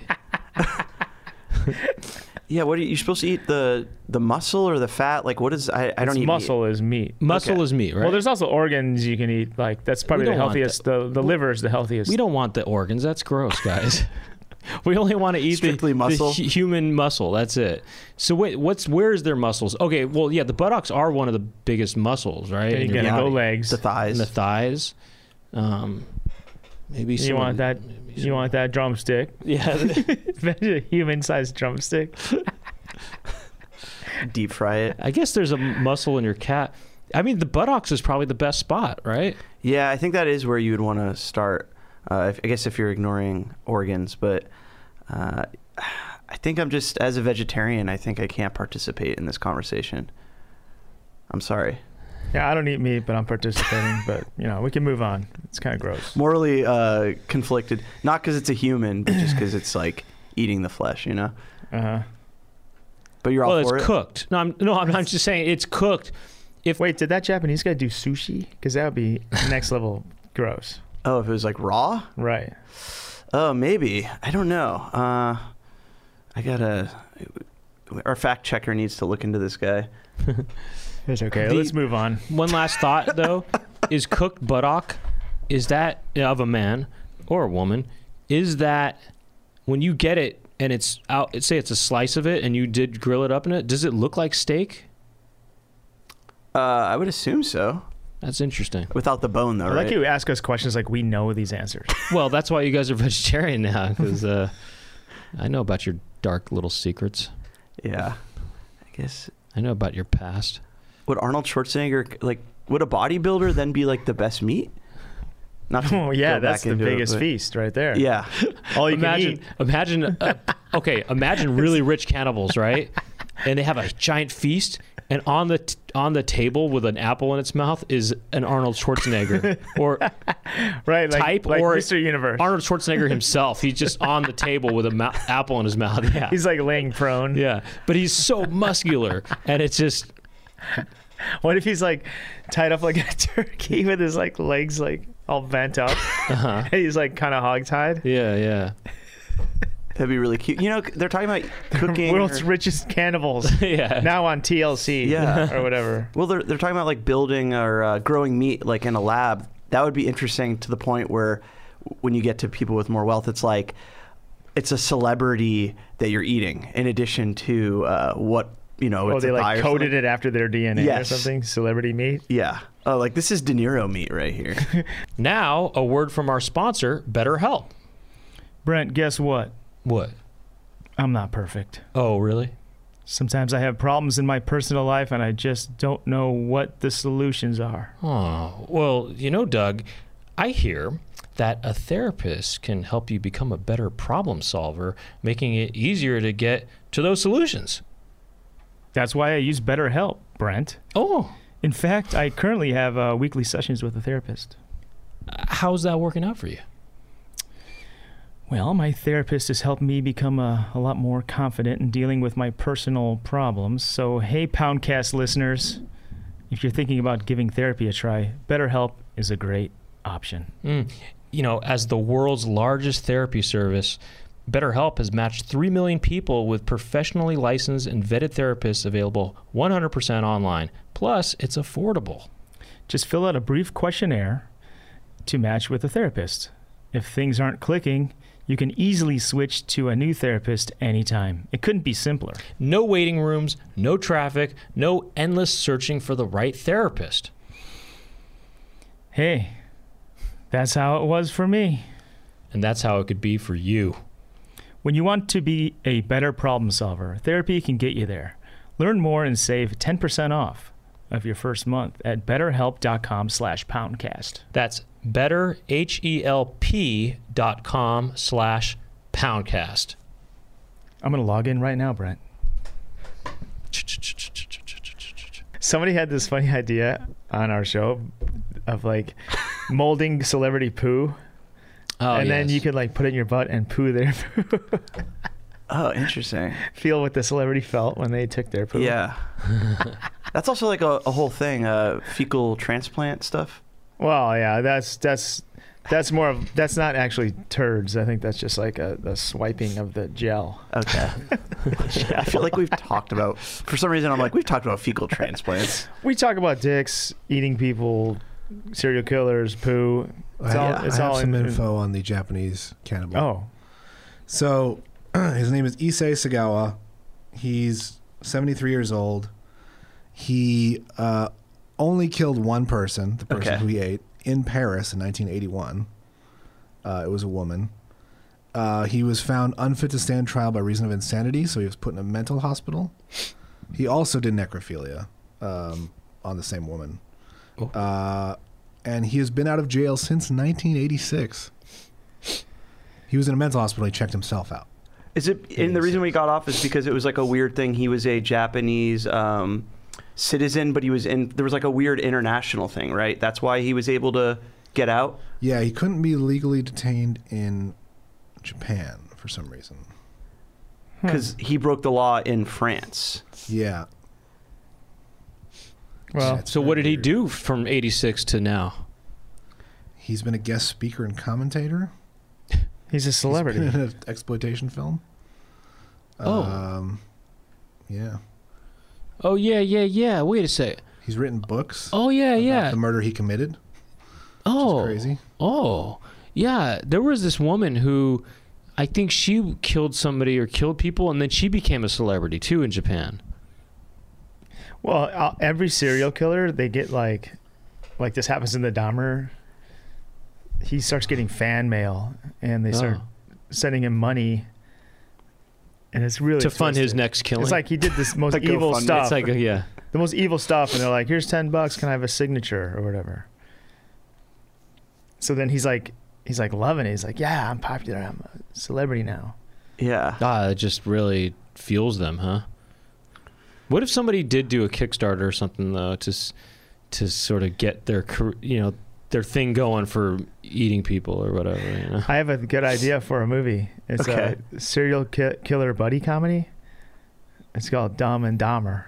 Yeah, what are you, you're supposed to eat the the muscle or the fat? Like what is I, I don't It's eat muscle is meat. Muscle Okay. is meat, right? Well, there's also organs you can eat. Like that's probably the don't want healthiest. The the liver is the healthiest. we don't want the organs. That's gross, guys. We only want to eat the, Strictly the muscle? hu- human muscle. That's it. So wait, what's where's their muscles? Okay, well, yeah, the buttocks are one of the biggest muscles, right? Then you in your gotta body. go legs. the thighs. And the thighs. Um, maybe You some want of- that? maybe You some- want that drumstick? Yeah. Imagine a human-sized drumstick. Deep fry it. I guess there's a muscle in your cat. I mean, the buttocks is probably the best spot, right? Yeah, I think that is where you would want to start. Uh, if, I guess if you're ignoring organs, but uh, I think I'm just as a vegetarian. I think I can't participate in this conversation. I'm sorry. Yeah, I don't eat meat, but I'm participating. But you know, we can move on. It's kind of gross. Morally uh, conflicted, not because it's a human, but just because it's like eating the flesh, you know. Uh huh. But you're all Well, it's for it. cooked. No, I'm no, I'm, I'm just saying it's cooked. If Wait, did that Japanese guy do sushi? Because that would be next level gross. Oh, if it was like raw. Right. Oh, maybe. I don't know. Uh, I gotta. Our fact checker needs to look into this guy. It's okay. The- Let's move on. one last thought though, is cooked buttock, is that of a man or a woman, is that when you get it and it's out, say it's a slice of it and you did grill it up in it, does it look like steak? Uh, I would assume so. That's interesting. Without the bone, though, I right? like you ask us questions like we know these answers. Well, that's why you guys are vegetarian now, because uh, I know about your dark little secrets. Yeah. I guess. I know about your past. Would Arnold Schwarzenegger, like, would a bodybuilder then be, like, the best meat? Not to Oh yeah, go that's back the into it, biggest but- feast right there. Yeah. All you imagine, can eat. imagine, uh, okay, imagine really rich cannibals, right? And they have a giant feast, and on the t- on the table with an apple in its mouth is an Arnold Schwarzenegger, or Right, like, type like or Mister Universe. Arnold Schwarzenegger himself. He's just on the table with an ma- apple in his mouth. Yeah, He's like laying prone. yeah, but he's so muscular, and it's just What if he's like tied up like a turkey with his like legs like all bent up? uh-huh. And he's like kind of hogtied. yeah, yeah, That'd be really cute. You know, they're talking about cooking. World's or- richest cannibals. yeah. Now on T L C. Yeah. Or whatever. Well, they're, they're talking about, like, building or uh, growing meat, like, in a lab. That would be interesting to the point where when you get to people with more wealth, it's like it's a celebrity that you're eating in addition to uh, what, you know, Oh, it's they a like buy or coded something. it after their D N A Yes. or something. Celebrity meat. Yeah. Oh, like, this is De Niro meat right here. Now a word from our sponsor, BetterHelp. Brent, guess what? What? I'm not perfect. Oh, really? Sometimes I have problems in my personal life and I just don't know what the solutions are. Oh, well, you know, Doug, I hear that a therapist can help you become a better problem solver, making it easier to get to those solutions. That's why I use BetterHelp, Brent. Oh, In fact, I currently have uh, weekly sessions with a therapist. how's that working out for you? Well, my therapist has helped me become a, a lot more confident in dealing with my personal problems. So, hey, Poundcast listeners, if you're thinking about giving therapy a try, BetterHelp is a great option. Mm. You know, as the world's largest therapy service, BetterHelp has matched three million people with professionally licensed and vetted therapists available one hundred percent online. Plus, it's affordable. Just fill out a brief questionnaire to match with a therapist. If things aren't clicking, you can easily switch to a new therapist anytime. It couldn't be simpler. No waiting rooms, no traffic, no endless searching for the right therapist. Hey, that's how it was for me. And that's how it could be for you. When you want to be a better problem solver, therapy can get you there. Learn more and save ten percent off of your first month at betterhelp.com slash poundcast. That's better, H E L P dot com slash poundcast. I'm going to log in right now, Brent. Somebody had this funny idea on our show of like molding celebrity poo. Oh, and then yes. you could like put it in your butt and poo their poo. Oh, interesting. Feel what the celebrity felt when they took their poo. Yeah. That's also like a, a whole thing, uh, fecal transplant stuff. Well, yeah, that's that's that's more of that's not actually turds. I think that's just like a, a swiping of the gel. Okay. I feel like we've talked about, for some reason, I'm like, we've talked about fecal transplants. We talk about dicks, eating people, serial killers, poo. It's I all. have, It's I have all some in, info on the Japanese cannibal. Oh, So his name is Issei Sagawa. He's seventy-three years old. He uh, only killed one person, the person Okay. who he ate, in Paris in nineteen eighty-one. Uh, it was a woman. Uh, he was found unfit to stand trial by reason of insanity, so he was put in a mental hospital. He also did necrophilia um, on the same woman. Oh. Uh, and he has been out of jail since nineteen eighty-six. He was in a mental hospital. He checked himself out. Is it, and the reason we got off is because it was like a weird thing. He was a Japanese um, citizen, but he was in, there was like a weird international thing, right? That's why he was able to get out? Yeah, he couldn't be legally detained in Japan for some reason. Because he broke the law in France. Yeah. well, It's So what very did he weird. do from eighty-six to now? He's been a guest speaker and commentator. he's a He's celebrity. been in an exploitation film. Oh. Um, yeah. Oh, yeah, yeah, yeah. Wait a sec. He's written books Oh, yeah, about yeah. the murder he committed. Oh, crazy. Oh, yeah. There was this woman who, I think she killed somebody or killed people, and then she became a celebrity too in Japan. Well, uh, every serial killer, they get like, like this happens in the Dahmer. He starts getting fan mail, and they start Oh. sending him money, and it's really To fund his twisted. next killing. It's like he did this most Like evil GoFundMe. stuff. It's like a, yeah. the most evil stuff, and they're like, "Here's ten bucks. Can I have a signature or whatever?" So then he's like, he's like loving it. He's like, "Yeah, I'm popular. I'm a celebrity now." Yeah. Ah, it just really fuels them, huh? What if somebody did do a Kickstarter or something though to s- to sort of get their car- you know their thing going for eating people or whatever? You know? I have a good idea for a movie. It's Okay. a serial ki- killer buddy comedy. It's called Dumb and Dahmer.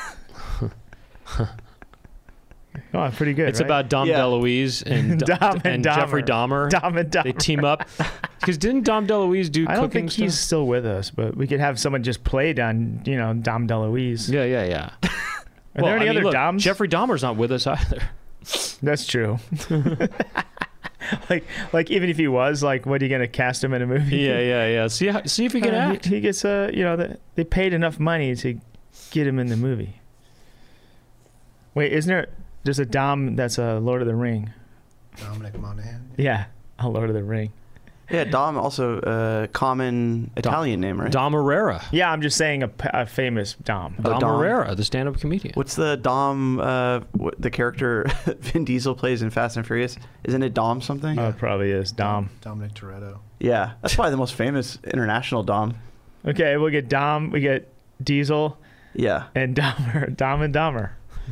Oh, pretty good. It's right? about Dom Yeah. DeLuise and, Dom and and Jeffrey Dahmer. Dumb and Dahmer. They team up because didn't Dom DeLuise do I don't cooking think stuff? he's still with us, but we could have someone just play Don, you know, Dom DeLuise. Yeah, yeah, yeah. Are Well, there any I mean, other look, Doms? Jeffrey Dahmer's not with us either. That's true. like, like even if he was, like, what are you gonna cast him in a movie? Yeah, yeah, yeah. See, how, see if he can Uh, act. He, he gets a, you know, the, they paid enough money to get him in the movie. Wait, isn't there? There's a Dom that's a Lord of the Ring. Dominic Monaghan. Yeah, a Lord of the Ring. Yeah, Dom also a common Italian name, right? Dom Herrera. Yeah, I'm just saying a, p- a famous Dom. Oh, Dom, Dom. Herrera, the stand-up comedian. What's the Dom? Uh, what, the character Vin Diesel plays in Fast and Furious? Isn't it Dom something? Oh, it probably is Dom. Dominic Toretto. Yeah, that's probably the most famous international Dom. Okay, we'll get Dom. We get Diesel Yeah, and Dahmer. Dom and Dahmer.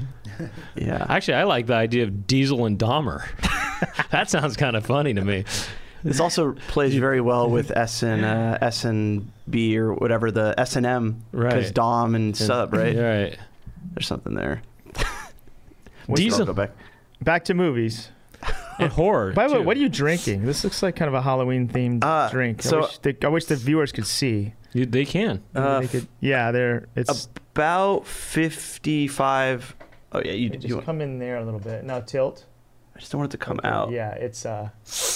yeah. Actually, I like the idea of Diesel and Dahmer. That sounds kind of funny to me. This also plays very well with S and uh, S and B or whatever the S and M, because Right. Dom and Sub, right? Right. There's something there. What's- Diesel. I'll go back. Back to movies. And horror. By the way, too. what are you drinking? This looks like kind of a Halloween themed Uh, drink. so- I, wish the, I wish the viewers could see. You- they can. Maybe Uh, they could, yeah, they're it's. About fifty-five. Oh yeah, you. It you just come in there a little bit. Now tilt. I just don't want it to come Okay, out. Yeah, it's uh.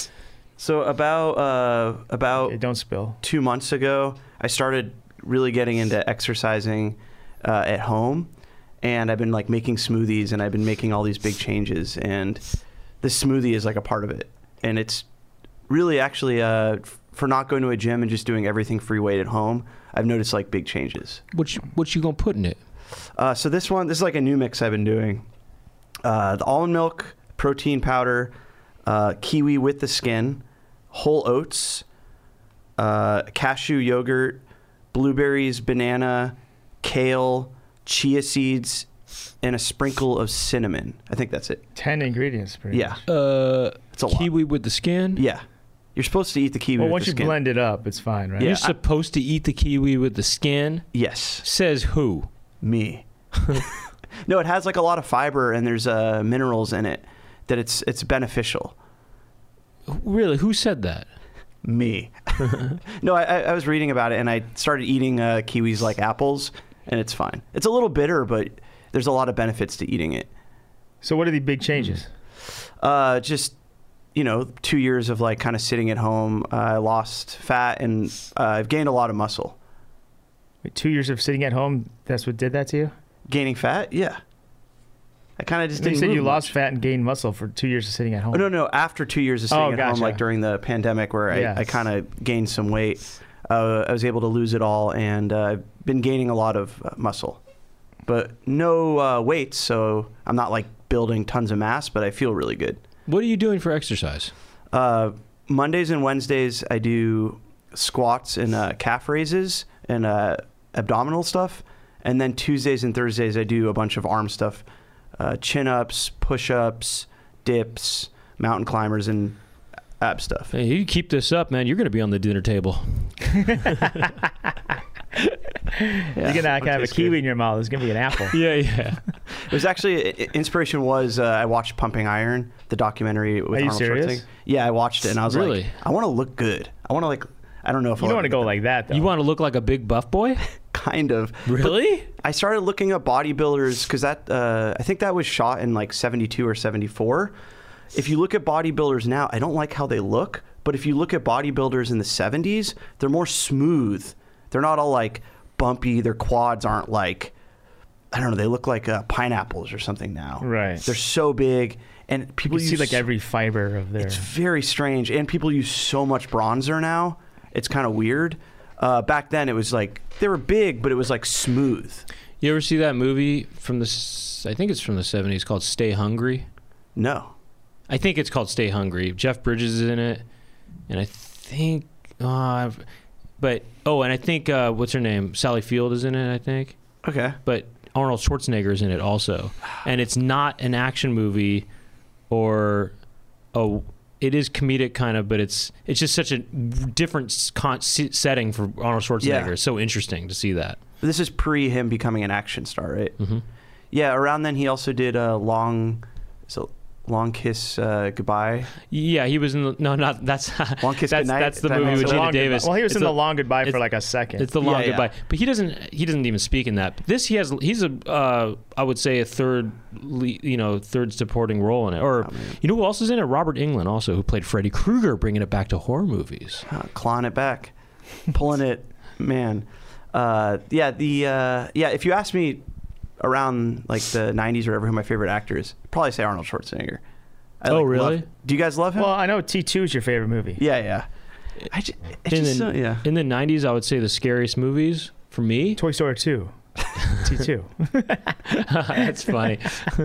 So about uh about Okay, don't spill. two months ago, I started really getting into exercising uh, at home, and I've been like making smoothies, and I've been making all these big changes, and this smoothie is like a part of it, and it's really actually uh, f- for not going to a gym and just doing everything free weight at home. I've noticed like big changes. What you, what you gonna put in it? Uh, so this one, this is like a new mix I've been doing. Uh, the almond milk, protein powder, uh, kiwi with the skin, whole oats, uh, cashew yogurt, blueberries, banana, kale, chia seeds, and a sprinkle of cinnamon. I think that's it. Ten ingredients. Pretty Yeah, much. Uh, it's a lot. kiwi with the skin. Yeah, you're supposed to eat the kiwi Well, with once the you skin. blend it up, it's fine, right? Yeah. You're supposed to eat the kiwi with the skin. Yes, Says who? me. No, it has like a lot of fiber and there's uh, minerals in it that it's it's beneficial. Really? Who said that? Me. No, I, I was reading about it and I started eating uh, kiwis like apples, and it's fine. It's a little bitter, but there's a lot of benefits to eating it. So what are the big changes? Uh, just, you know, two years of like kind of sitting at home. Uh, I lost fat and uh, I've gained a lot of muscle. Wait, two years of sitting at home. That's what did that to you? Gaining fat? Yeah. I kind of just You didn't said move you lost much. fat and gained muscle for two years of sitting at home. Oh, no, no. After two years of sitting Oh, at home, gotcha. like during the pandemic where I, Yes. I kind of gained some weight, uh, I was able to lose it all, and uh, I've been gaining a lot of uh, muscle. But no uh, weights, so I'm not like building tons of mass, but I feel really good. What are you doing for exercise? Uh, Mondays and Wednesdays, I do squats and uh, calf raises and uh, abdominal stuff. And then Tuesdays and Thursdays, I do a bunch of arm stuff. Uh, chin-ups, push-ups, dips, mountain climbers, and ab stuff. Hey, you keep this up, man. You're going to be on the dinner table. You're gonna that have a tastes kiwi good. in your mouth. It's gonna be an apple. Yeah, yeah. It was actually, i- i- inspiration was, uh, I watched Pumping Iron, the documentary with Are you Arnold serious? Schwarzenegger. Yeah, I watched it, and I was Really? like, I want to look good. I want to like, I don't know if You I'll don't want to ever go get like that though. You want to look like a big buff boy? there. Kind of. Really? I started looking up bodybuilders because that uh, I think that was shot in like seventy-two or seventy-four, if you look at bodybuilders now, I don't like how they look. But if you look at bodybuilders in the seventies, they're more smooth. They're not all like bumpy. Their quads aren't like, I don't know, they look like uh, pineapples or something now. Right. They're so big. And people You see use, like every fiber of their. it's very strange. And people use so much bronzer now. It's kind of weird. Uh, back then, it was like, they were big, but it was like smooth. You ever see that movie from the, s- I think it's from the seventies called Stay Hungry? No. I think it's called Stay Hungry. Jeff Bridges is in it. And I think, uh, but, oh, and I think, uh, what's her name? Sally Field is in it, I think. Okay. But Arnold Schwarzenegger is in it also. And it's not an action movie or, oh, it is comedic kind of, but it's it's just such a different s- con- s- setting for Arnold Schwarzenegger. Yeah. It's so interesting to see that. This is pre him becoming an action star, right? Mm-hmm. Yeah, around then he also did a long, so long kiss uh, goodbye. Yeah, he was in the, no, not, that's, Long Kiss that's, Goodnight? that's the Is that movie also- with The Gina Long Davis. Goodbye. Well, he was It's in the the- Long Goodbye for it's- like a second. It's the long Yeah, yeah. goodbye, but he doesn't. He doesn't even speak in that. This he has. He's a. Uh, I would say a third. le- You know, third supporting role in it. Or Oh, man. you know who else is in it? Robert Englund also, who played Freddy Krueger, bringing it back to horror movies. Uh, clawing it back, pulling it, man. Uh, yeah, the uh, yeah. If you ask me around like the nineties or whatever, who my favorite actor is, I'd probably say Arnold Schwarzenegger. I, Oh, like, really? love- do you guys love him? Well, I know T two is your favorite movie. yeah, yeah. I just, it's In just the, so, yeah. in the nineties, I would say the scariest movies for me. Toy Story two. T two. That's funny.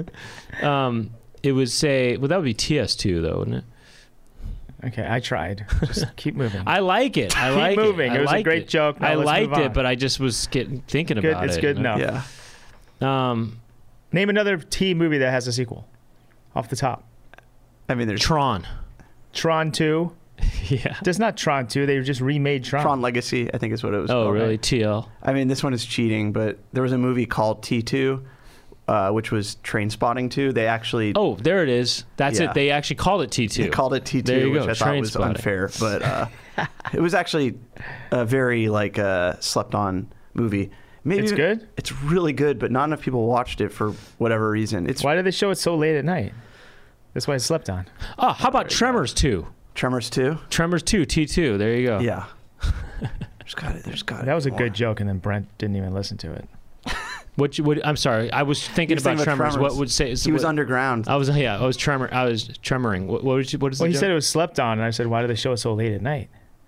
um, it would say, well, that would be T S two, though, wouldn't it? Okay, I tried. Just keep moving. I like it. I Keep like moving. it. I It was a liked great it. joke. Now I let's liked move it, on. but I just was getting thinking Good, about it's it. good you know? enough. Yeah. Um, Name another T movie that has a sequel. Off the top. I mean, there's Tron. Tron two. Yeah. There's not Tron two. They just remade Tron. Tron Legacy, I think is what it was Oh, called. really? T L. I mean, this one is cheating, but there was a movie called T two, uh, which was Train Spotting two. They actually Oh, there it is. That's Yeah. it. They actually called it T two. they called it T two, There you which go, I thought Train was Spotting. unfair, but uh, it was actually a very like uh, slept on movie. Maybe It's good? It's really good, but not enough people watched it for whatever reason. It's Why did they show it so late at night? That's why I slept on. Oh, how about Tremors two? Tremors two. Tremors two, T two. There you go. Yeah. there's got it. There's got That was a more. good joke, and then Brent didn't even listen to it. What? You, what? I'm sorry. I was thinking was about, thinking about Tremors. Tremors. What would say? He was what, underground. I was. Yeah. I was tremor. I was tremoring. What? What, was, what is Well, the he joke? said it was slept on, and I said, why do they show it so late at night?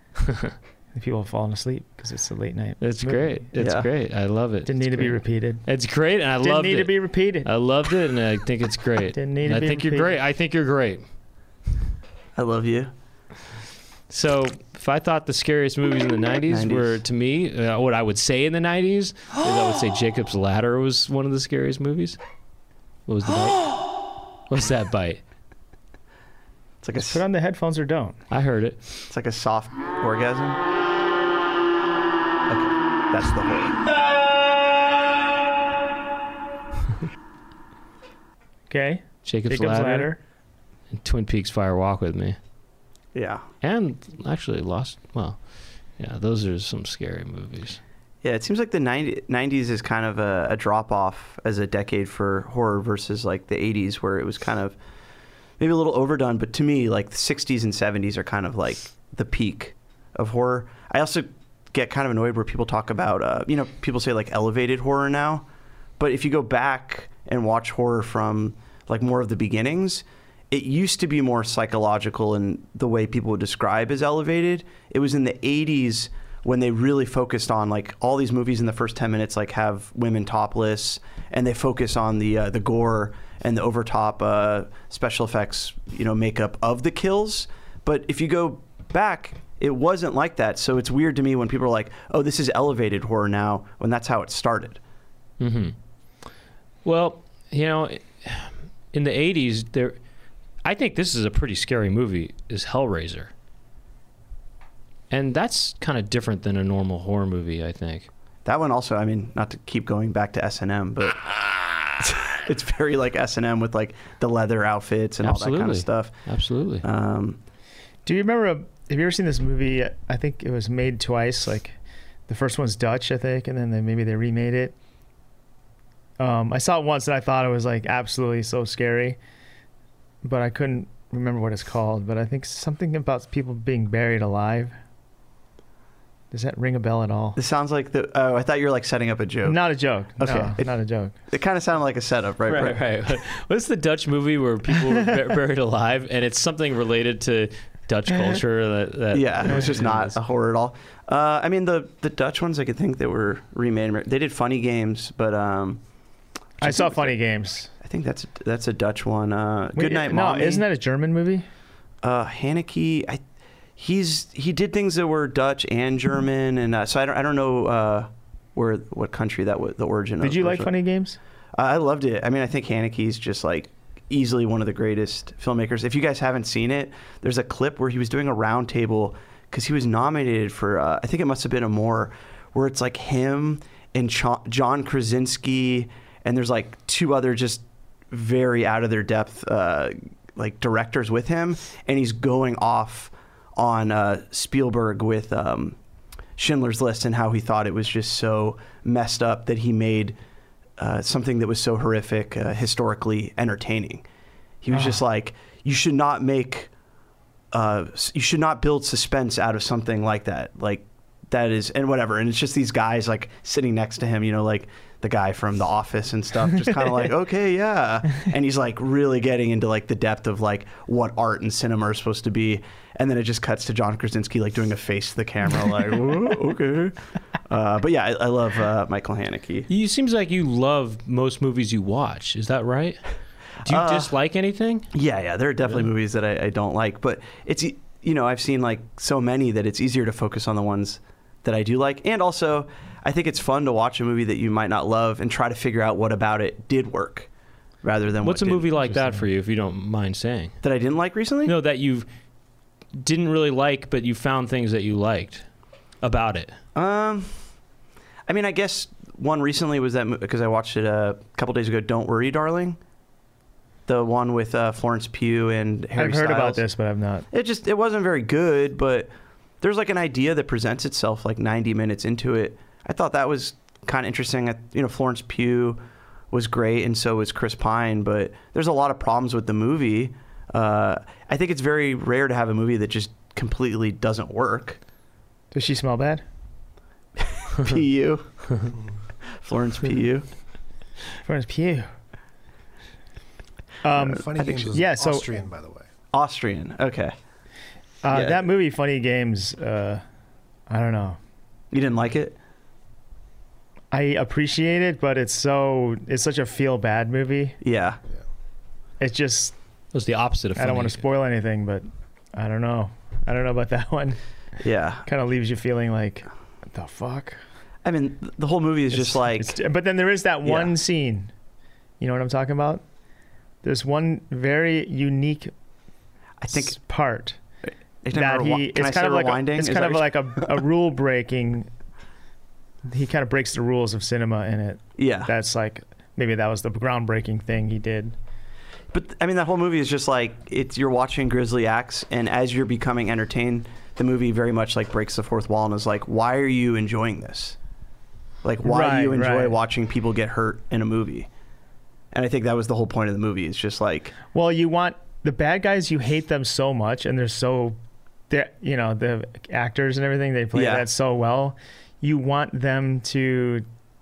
And people have fallen asleep because it's a late night. It's movie. great. It's Yeah. great. I love it. Didn't It's need to be great. repeated. It's great, and I Didn't loved need it. to be repeated. I loved it, and I think it's great. Didn't need And to I be think you're repeated. great. I think you're great. I love you. So, if I thought the scariest movies in the nineties, nineties. were, to me, uh, what I would say in the nineties, is I would say Jacob's Ladder was one of the scariest movies. What was the bite? What's that bite? It's like a Put on the headphones or don't. I heard it. it's like a soft orgasm. Okay, that's the horror. Okay. Jacob's, Jacob's Ladder, Ladder. and Twin Peaks Fire Walk with Me. Yeah. And actually Lost, well, yeah, those are some scary movies. Yeah, it seems like the ninety nineties is kind of a, a drop off as a decade for horror versus like the eighties, where it was kind of maybe a little overdone. But to me, like the sixties and seventies are kind of like the peak of horror. I also get kind of annoyed where people talk about, uh, you know, people say like elevated horror now. But if you go back and watch horror from like more of the beginnings, it used to be more psychological in the way people would describe as elevated. It was in the eighties when they really focused on like all these movies in the first ten minutes like have women topless, and they focus on the uh, the gore and the overtop uh, special effects, you know, makeup of the kills. But if you go back, it wasn't like that. So it's weird to me when people are like, "Oh, this is elevated horror now," when that's how it started. Mm-hmm. Well, you know, in the eighties, there, I think this is a pretty scary movie, is Hellraiser. And that's kind of different than a normal horror movie, I think. That one also, I mean, not to keep going back to S and M, but it's very like S and M with like the leather outfits and all that kind Absolutely. of stuff. Absolutely. Um, Do you remember? Have you ever seen this movie? I think it was made twice. Like the first one's Dutch, I think, and then they, maybe they remade it. Um, I saw it once and I thought it was like absolutely so scary, but I couldn't remember what it's called, but I think something about people being buried alive. Does that ring a bell at all? This sounds like the. Oh, I thought you were like setting up a joke. Not a joke. Okay. No, It- not a joke. It kind of sounded like a setup, right? Right, Brett? right. What's the Dutch movie where people were bur- buried alive, and it's something related to Dutch culture? That, that Yeah, it was just not a horror at all. Uh, I mean, the the Dutch ones I could think that were remade. They did Funny Games, but um, I saw think- Funny Games. I think that's that's a Dutch one. Uh, Wait, Good Night, no, Mommy. isn't that a German movie? uh, Haneke? I he's he did things that were Dutch and German, and uh, so I don't I don't know uh, where what country that was the origin. Did of you like originally. Funny Games? Uh, I loved it. I mean, I think Haneke's just like easily one of the greatest filmmakers. If you guys haven't seen it, there's a clip where he was doing a round table because he was nominated for, uh, I think it must have been a more, where it's like him and Ch- John Krasinski, and there's like two other just very out of their depth uh, like directors with him, and he's going off on uh, Spielberg with um, Schindler's List and how he thought it was just so messed up that he made uh, something that was so horrific uh, historically entertaining. He was Ah. just like, you should not make, uh, s- you should not build suspense out of something like that. Like that is, and whatever. And it's just these guys like sitting next to him, you know, like the guy from The Office and stuff, just kind of like, okay, yeah. And he's like really getting into like the depth of like what art and cinema are supposed to be. And then it just cuts to John Krasinski like doing a face to the camera, like, "Whoa, okay. Uh, but yeah, I, I love uh, Michael Haneke. You seems like you love most movies you watch. Is that right? Do you Uh, dislike anything? Yeah, yeah, there are definitely movies that I, I don't like, but it's e- you know I've seen like so many that it's easier to focus on the ones that I do like, and also I think it's fun to watch a movie that you might not love and try to figure out what about it did work, rather than What's what a didn't. movie like that for you, if you don't mind saying? that I didn't like recently. No, that you didn't really like, but you found things that you liked about it. Um, I mean, I guess one recently was that because I watched it a couple days ago. Don't Worry, Darling. The one with uh, Florence Pugh and Harry I've heard Styles. about this, but I've not. It just it wasn't very good, but there's like an idea that presents itself like ninety minutes into it. I thought that was kind of interesting. I, you know, Florence Pugh was great, and so was Chris Pine. But there's a lot of problems with the movie. Uh, I think it's very rare to have a movie that just completely doesn't work. Does she smell bad? P U, Florence P U. Florence Pugh. Um, Funny I think Games she- was yeah, so- Austrian, by the way. Austrian. Okay, uh, yeah. That movie, Funny Games. Uh, I don't know. you didn't like it? I appreciate it, but it's so it's such a feel bad movie. Yeah. It's just It was the opposite of I don't funny. want to spoil anything, but I don't know. I don't know about that one. Yeah. Kind of leaves you feeling like, what the fuck? I mean, th- the whole movie is just It's- like it's- but then there is that one Yeah. scene. You know what I'm talking about? There's one very unique I think s- part it's that never rewi- he can I it's say kind of like a, rewinding? it's Is kind that of what like a, a rule breaking. He kind of breaks the rules of cinema in it. you're- yeah. That's like maybe that was the groundbreaking thing he did. But I mean, that whole movie is just like it's you're watching grisly acts, and as you're becoming entertained, the movie very much like breaks the fourth wall and is like, "Why are you enjoying this? Like, why do you Right, enjoy right. watching people get hurt in a movie?" And I think that was the whole point of the movie. It's just like, Well, you want the bad guys. You hate them so much, and they're so, they're you know the actors and everything. They play Yeah. that so well. You want them to.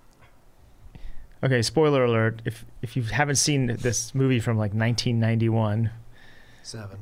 Okay, spoiler alert! If if you haven't seen this movie from like nineteen ninety-one, Seven.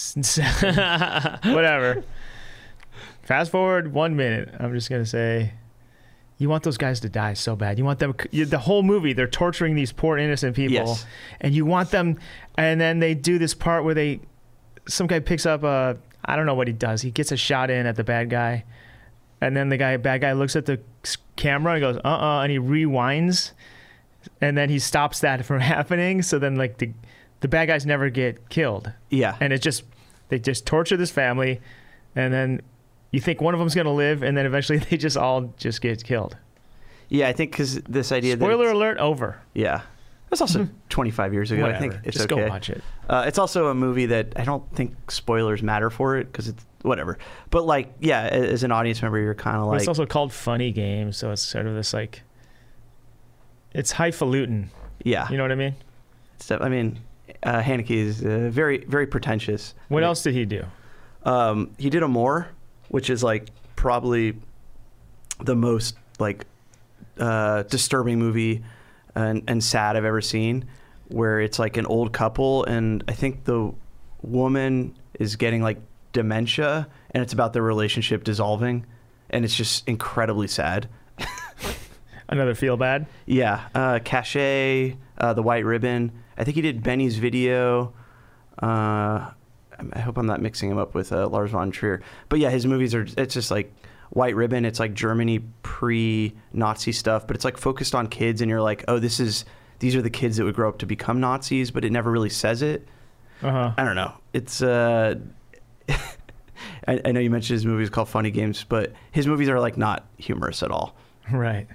whatever. Fast forward one minute. I'm just gonna say, you want those guys to die so bad. You want them. You, the whole movie, they're torturing these poor innocent people, Yes. and you want them. And then they do this part where they, some guy picks up a. I don't know what he does. He gets a shot in at the bad guy, and then the guy, bad guy, looks at the s- camera and goes, "Uh, uh," and he rewinds, and then he stops that from happening. So then, like the, the bad guys never get killed. yeah, And it just they just torture this family, and then you think one of them's gonna live, and then eventually they just all just get killed. yeah. I think because this idea that Spoiler it's- alert! Over. yeah, that's also twenty-five years ago. Whatever. I think it's just okay. go watch it. Uh, it's also a movie that I don't think spoilers matter for it because it's whatever. But like, yeah, a- as an audience member, you're kind of But like, it's also called Funny Games, so it's sort of this like, it's highfalutin. yeah. You know what I mean? Stuff. I mean, uh, Haneke is uh, very, very pretentious. What else did he do? Um, he did Amore, which is like probably the most like uh, disturbing movie and, and sad I've ever seen, where it's like an old couple, and I think the woman is getting like dementia, and it's about their relationship dissolving, and it's just incredibly sad. Another feel bad? Yeah. Uh, Cachet, uh, The White Ribbon. I think he did Benny's Video. Uh, I hope I'm not mixing him up with uh, Lars von Trier. But yeah, his movies are, it's just like White Ribbon. It's like Germany pre-Nazi stuff, but it's like focused on kids, and you're like, oh, this is, these are the kids that would grow up to become Nazis, but it never really says it. Uh-huh. I don't know. It's, uh, I, I know you mentioned his movies called Funny Games, but his movies are like not humorous at all. Right.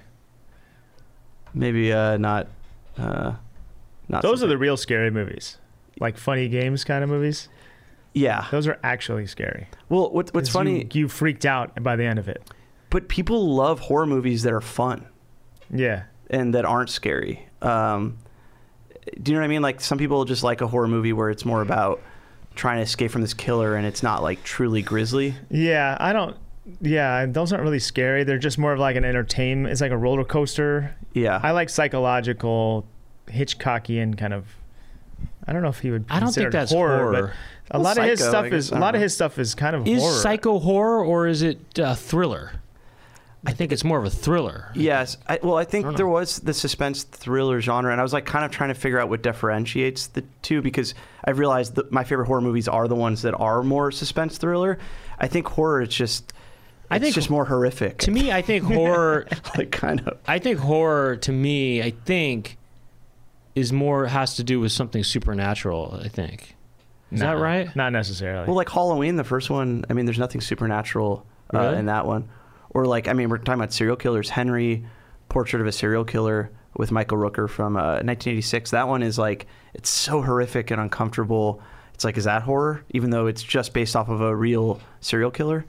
Maybe uh, not. Uh, not. Those something. are the real scary movies, like Funny Games kind of movies. Yeah. Those are actually scary. Well, what, what's 'Cause funny? You, you freaked out by the end of it. But people love horror movies that are fun Yeah. and that aren't scary. Um, do you know what I mean? Like some people just like a horror movie where it's more about trying to escape from this killer, and it's not like truly grisly. Yeah, I don't. Yeah, those aren't really scary. They're just more of like an entertainment. It's like a roller coaster. Yeah. I like psychological, Hitchcockian kind of. I don't know if he would. I don't consider think it that's horror. horror. But a Well, lot of his Psycho, stuff I guess. is I a don't lot of know. his stuff is kind of Is horror. Psycho horror or is it uh, thriller? I think it's more of a thriller. Yes. I, well, I think I don't there know. was the suspense thriller genre, and I was like kind of trying to figure out what differentiates the two, because I've realized that my favorite horror movies are the ones that are more suspense thriller. I think horror, it's just, I it's think just more horrific. To me, I think horror. like kind of. I think horror to me, I think, is more has to do with something supernatural. I think. Is Nah, that right? Not necessarily. Well, like Halloween, the first one, I mean, there's nothing supernatural uh, Really? in that one. Or like, I mean, we're talking about serial killers. Henry, Portrait of a Serial Killer with Michael Rooker from uh, nineteen eighty-six. That one is like, it's so horrific and uncomfortable. It's like, is that horror? Even though it's just based off of a real serial killer.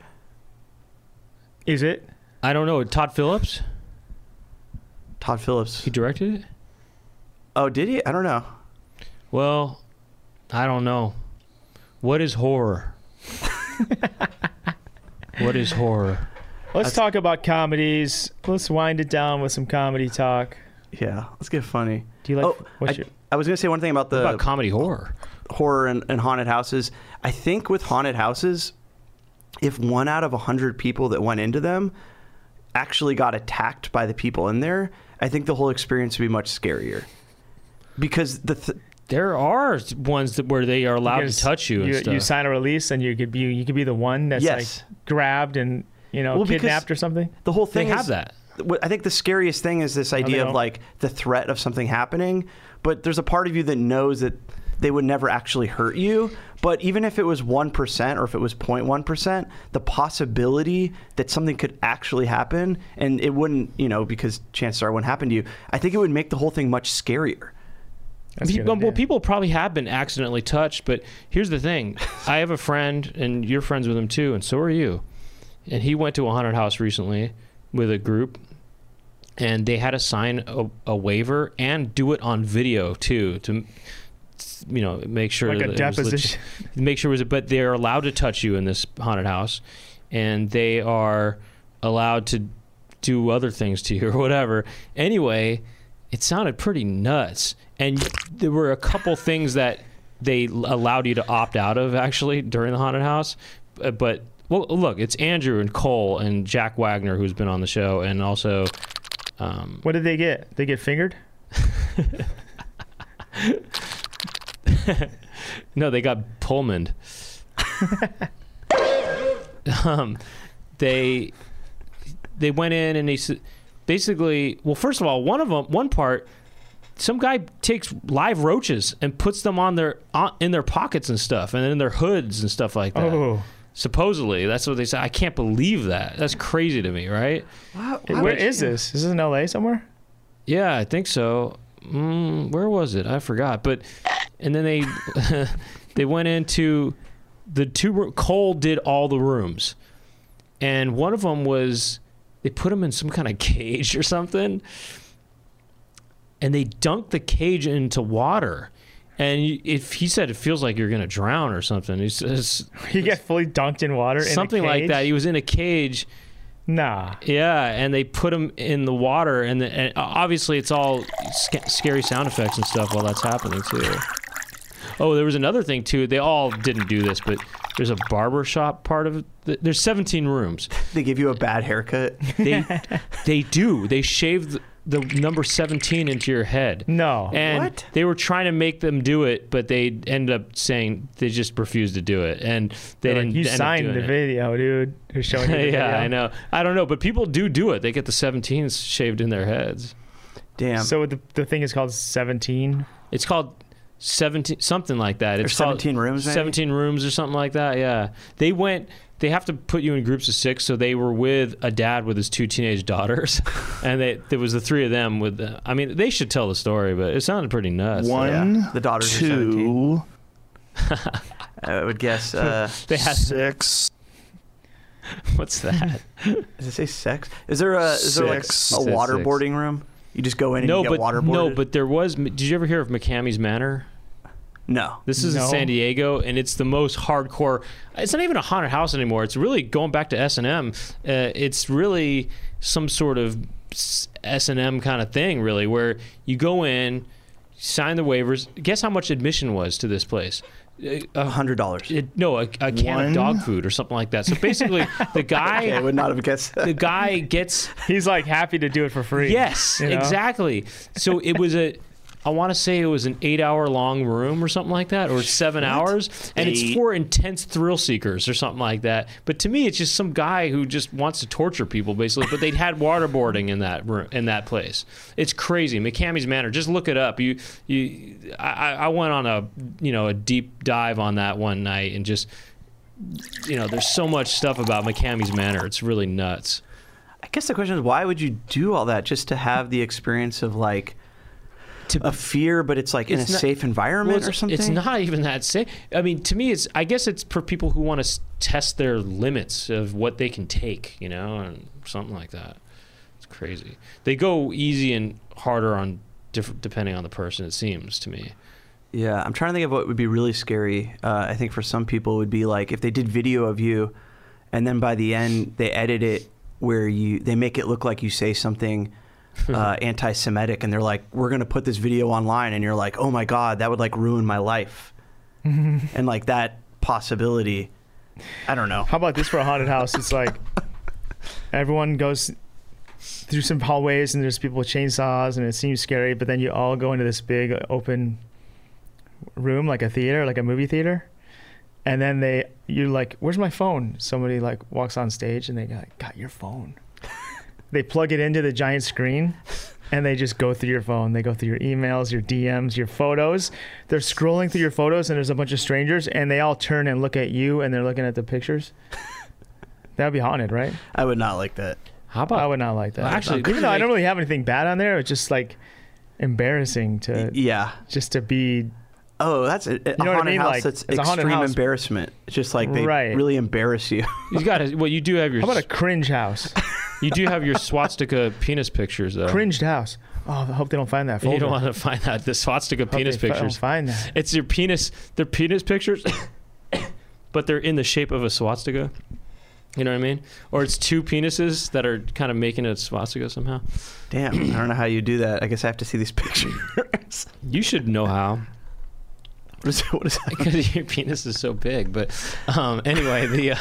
Is it? I don't know. Todd Phillips. Todd Phillips. He directed it. Oh, did he? I don't know. Well, I don't know. What is horror? What is horror? Let's That's- talk about comedies. Let's wind it down with some comedy talk. Yeah, let's get funny. Do you like? Oh, what's I, your? I was going to say one thing about What the about comedy horror? horror and, and haunted houses. I think with haunted houses, if one out of a hundred people that went into them actually got attacked by the people in there, I think the whole experience would be much scarier. Because the th- There are ones that where they are allowed Because to touch you and you, stuff. you sign a release, and you could be you could be the one that's Yes. like grabbed and you know Well, because kidnapped or something. the whole they thing have is, that. what- I think the scariest thing is this idea they of don't? like the threat of something happening, but there's a part of you that knows that they would never actually hurt you. But even if it was one percent or if it was zero point one percent, the possibility that something could actually happen, and it wouldn't, you know, because chances are it wouldn't happen to you, I think it would make the whole thing much scarier. That's a Pe- good well, idea. people probably have been accidentally touched, but here's the thing. I have a friend, and you're friends with him too, and so are you. And he went to a haunted house recently with a group, and they had to sign a, a waiver and do it on video too to, you know, make sure Like a that it was legit- deposition. make sure it was. But they're allowed to touch you in this haunted house, and they are allowed to do other things to you or whatever. Anyway, it sounded pretty nuts. And there were a couple things that they allowed you to opt out of actually during the haunted house. Uh, But, well, look, it's Andrew and Cole and Jack Wagner who's been on the show, and also... Um, What did they get? They get fingered? no, they got Pullman. um, they they went in and they s- basically, well, first of all, one of them, one part, some guy takes live roaches and puts them on their on, in their pockets and stuff, and in their hoods and stuff like that. Oh, Supposedly, that's what they say. I can't believe that. That's crazy to me, right? Wow, Hey, where is this? Is this in L A somewhere? Yeah, I think so. Mm, where was it? I forgot. But and then they they went into the two. roo- Cole did all the rooms, and one of them was they put him in some kind of cage or something, and they dunked the cage into water, And you, if he said it feels like you're going to drown or something. He says You get fully dunked in water. something in a like cage? that. He was in a cage. Nah. Yeah, and they put him in the water, and, the, and obviously it's all sc- scary sound effects and stuff while that's happening too. Oh, there was another thing too. They all didn't do this, but there's a barber shop part of it. There's seventeen rooms. They give you a bad haircut. They they do. They shave the, the number seventeen into your head. No. And What? they were trying to make them do it, but they ended up saying they just refused to do it, and they They're like, didn't. you end up signed doing the it. video, dude. Who's showing you the Yeah, video. I know. I don't know, but people do do it. They get the seventeens shaved in their heads. Damn. So the the thing is called seventeen. It's called seventeen, something like that. There's It's called seventeen rooms, maybe? seventeen rooms or something like that. Yeah, they went. They have to put you in groups of six, so they were with a dad with his two teenage daughters, and they there was the three of them with. The, I mean, they should tell the story, but it sounded pretty nuts. One, Yeah, the daughters are seventeen. two, I would guess. Uh, They had six. What's that? does it say sex? Is there a is there like Six. a It says waterboarding room? You just go in and no, you but get waterboarded? no, but there was. Did you ever hear of McCammy's Manor? no. This is in No. San Diego, and it's the most hardcore. It's not even a haunted house anymore. It's really going back to S and M. Uh, it's really some sort of S and M kind of thing, really, where you go in, sign the waivers. Guess how much admission was to this place? Uh, A a hundred dollars. it, no, a, a can One? of dog food or something like that. So basically, the guy, I would not have guessed that. the guy gets He's like happy to do it for free. yes, you know? exactly. So it was a. I want to say it was an eight-hour-long room or something like that, or seven hours, and it's Eight. for intense thrill seekers or something like that. But to me, it's just some guy who just wants to torture people, basically. But they'd had waterboarding in that room, in that place. It's crazy. McCammy's Manor. Just look it up. You, you. I, I went on a, you know, a deep dive on that one night, and just, you know, there's so much stuff about McCammy's Manor. It's really nuts. I guess the question is, why would you do all that just to have the experience of like To- a fear, but it's like in a It's not- safe environment Well, or it's, something? it's not even that safe. I mean, to me, it's. I guess it's for people who want to s- test their limits of what they can take, you know, and something like that. It's crazy. They go easy and harder on different, depending on the person. It seems to me. Yeah, I'm trying to think of what would be really scary. Uh, I think for some people it would be like if they did video of you, and then by the end they edit it where you they make it look like you say something uh, anti-Semitic, and they're like, "We're gonna put this video online," and you're like, "Oh my God, that would like ruin my life," and like that possibility. I don't know. How about this for a haunted house? It's like everyone goes through some hallways and there's people with chainsaws and it seems scary, but then you all go into this big open room like a theater, like a movie theater. And then they, you're like, where's my phone? Somebody like walks on stage and they got, got your phone. They plug it into the giant screen and they just go through your phone. They go through your emails, your D Ms, your photos. They're scrolling through your photos and there's a bunch of strangers and they all turn and look at you and they're looking at the pictures. That would be haunted, right? I would not like that. How about? I would not like that. Well, actually, even though I don't really have anything bad on there, it's just like embarrassing to Yeah. just to be Oh, that's a, a know what I haunted mean? house. Like, That's it's a haunted extreme house. embarrassment. It's just like they Right. really embarrass you. You got to. Well, you do have your. How about a cringe house? You do have your swastika penis pictures, though. Cringed house. Oh, I hope they don't find that folder. You don't want to find that the swastika Hope penis they fi- pictures. Don't find that. It's your penis. They're penis pictures, but they're in the shape of a swastika. You know what I mean? Or it's two penises that are kind of making a swastika somehow. Damn, I don't know how you do that. I guess I have to see these pictures. You should know how, What is, what is that? because your penis is so big. But um, anyway, the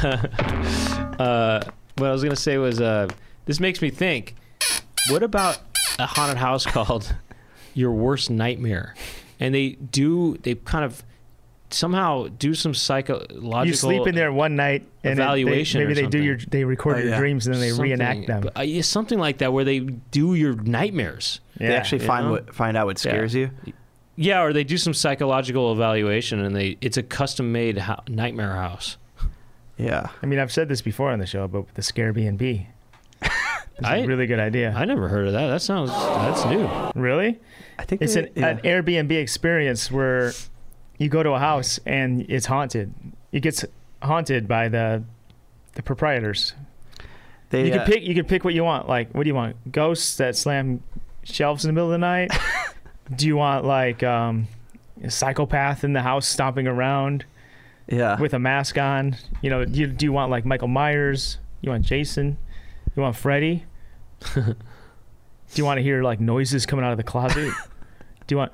uh, uh, what I was gonna say was uh, this makes me think. What about a haunted house called Your Worst Nightmare? And they do. They kind of somehow do some psychological. You sleep in there one night and it- they- evaluation maybe or they do something. your they record Oh, your yeah. dreams and then they something- reenact them. but, uh, yeah, something like that, where they do your nightmares. Yeah. They actually you find know? what find out what scares you. Yeah, or they do some psychological evaluation, and they it's a custom made ho- nightmare house. Yeah. I mean, I've said this before on the show, but the Scare B and B. It's I- a really good idea. I never heard of that. That sounds that's new. Really? I think It's they- an, yeah. an Airbnb experience where you go to a house and it's haunted. It gets haunted by the the proprietors. They, You uh, can pick. You can pick what you want. Like, what do you want? Ghosts that slam shelves in the middle of the night? Do you want like um, a psychopath in the house stomping around Yeah. with a mask on. You know, do you, do you want like Michael Myers? You want Jason? You want Freddy? Do you want to hear like noises coming out of the closet? Do you want?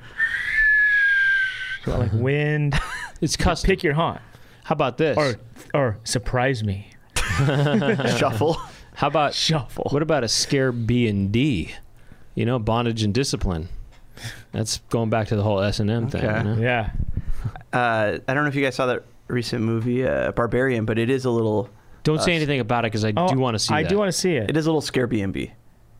Do you want like wind? It's custom. Pick your haunt, How about this? or or surprise me. Shuffle. How about Shuffle. what about a scare B and D? You know, bondage and discipline. That's going back to the whole S and M thing. Okay. You know? Yeah. Uh, I don't know if you guys saw that recent movie, uh, Barbarian, but it is a little. Don't say Uh, anything about it because I Oh, do want to see I that. do want to see it. It is a little scare B and B.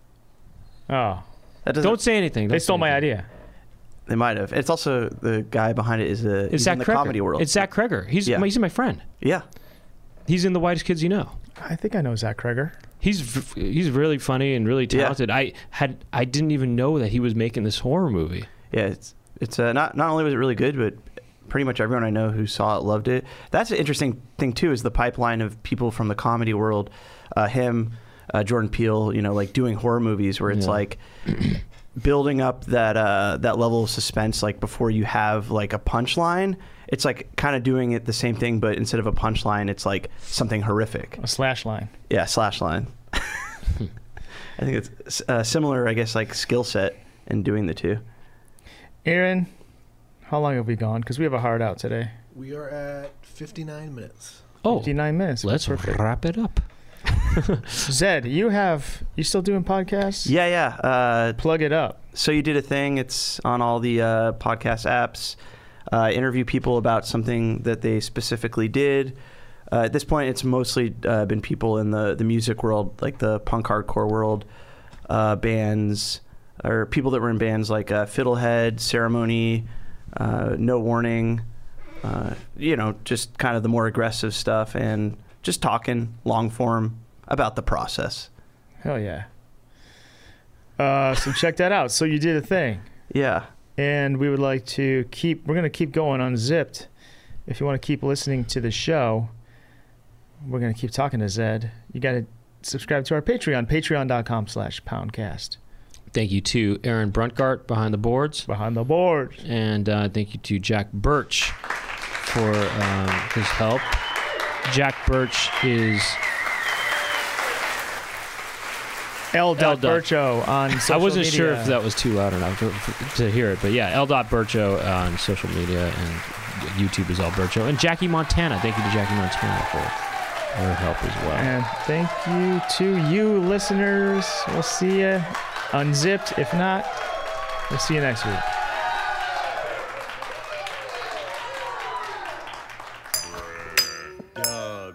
Oh, That doesn't. Don't say anything. they Don't stole say my anything. idea. They might have. It's also the guy behind it is a. It's he's Zach in the Kreger. comedy world. It's Zach Kreger. He's Yeah. he's my friend. Yeah. He's in The Whitest Kids You Know. I think I know Zach Kreger. He's v- he's really funny and really Yeah. talented. I had I didn't even know that he was making this horror movie. Yeah. It's it's uh, not not only was it really good, but pretty much everyone I know who saw it loved it. That's an interesting thing too, is the pipeline of people from the comedy world. Uh, him, uh, Jordan Peele, you know, like doing horror movies where it's Yeah. like building up that uh, that level of suspense, like before you have like a punchline. It's like kind of doing it the same thing, but instead of a punchline, it's like something horrific. A slash line. Yeah, slash line. I think it's a similar, I guess, like skill set in doing the two. Aaron, how long have we gone? Because we have a hard out today. We are at fifty-nine minutes. Oh, fifty-nine minutes. let's Perfect. wrap it up. Zed, you have you still doing podcasts? Yeah, yeah. Uh, Plug it up. so you did a thing. It's on all the uh, podcast apps. Uh, interview people about something that they specifically did. Uh, at this point, it's mostly uh, been people in the, the music world, like the punk hardcore world, uh, bands, or people that were in bands like uh, Fiddlehead, Ceremony, uh, No Warning, uh, you know, just kind of the more aggressive stuff, and just talking long form about the process. Hell yeah. Uh, so check that out. So you did a thing. Yeah. And we would like to keep, we're going to keep going Unzipped. If you want to keep listening to the show, we're going to keep talking to Zed. You got to subscribe to our Patreon, patreon.com slash poundcast. Thank you to Aaron Bruntgart behind the boards. Behind the board. And uh, thank you to Jack Birch for um, his help. Jack Birch is... L. L. Bircho on social I wasn't media. sure if that was too loud enough to, to hear it, but yeah, L. Bircho on social media, and YouTube is L. Bircho. And Jackie Montana. Thank you to Jackie Montana for her help as well. And thank you to you listeners. We'll see you unzipped. If not, we'll see you next week. Doug.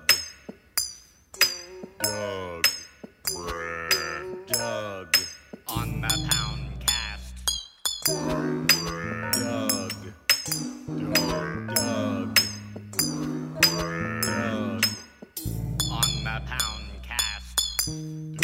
Doug. Brad. Doug. On the Poundcast. Doug. Doug. Doug. Doug. On the Poundcast.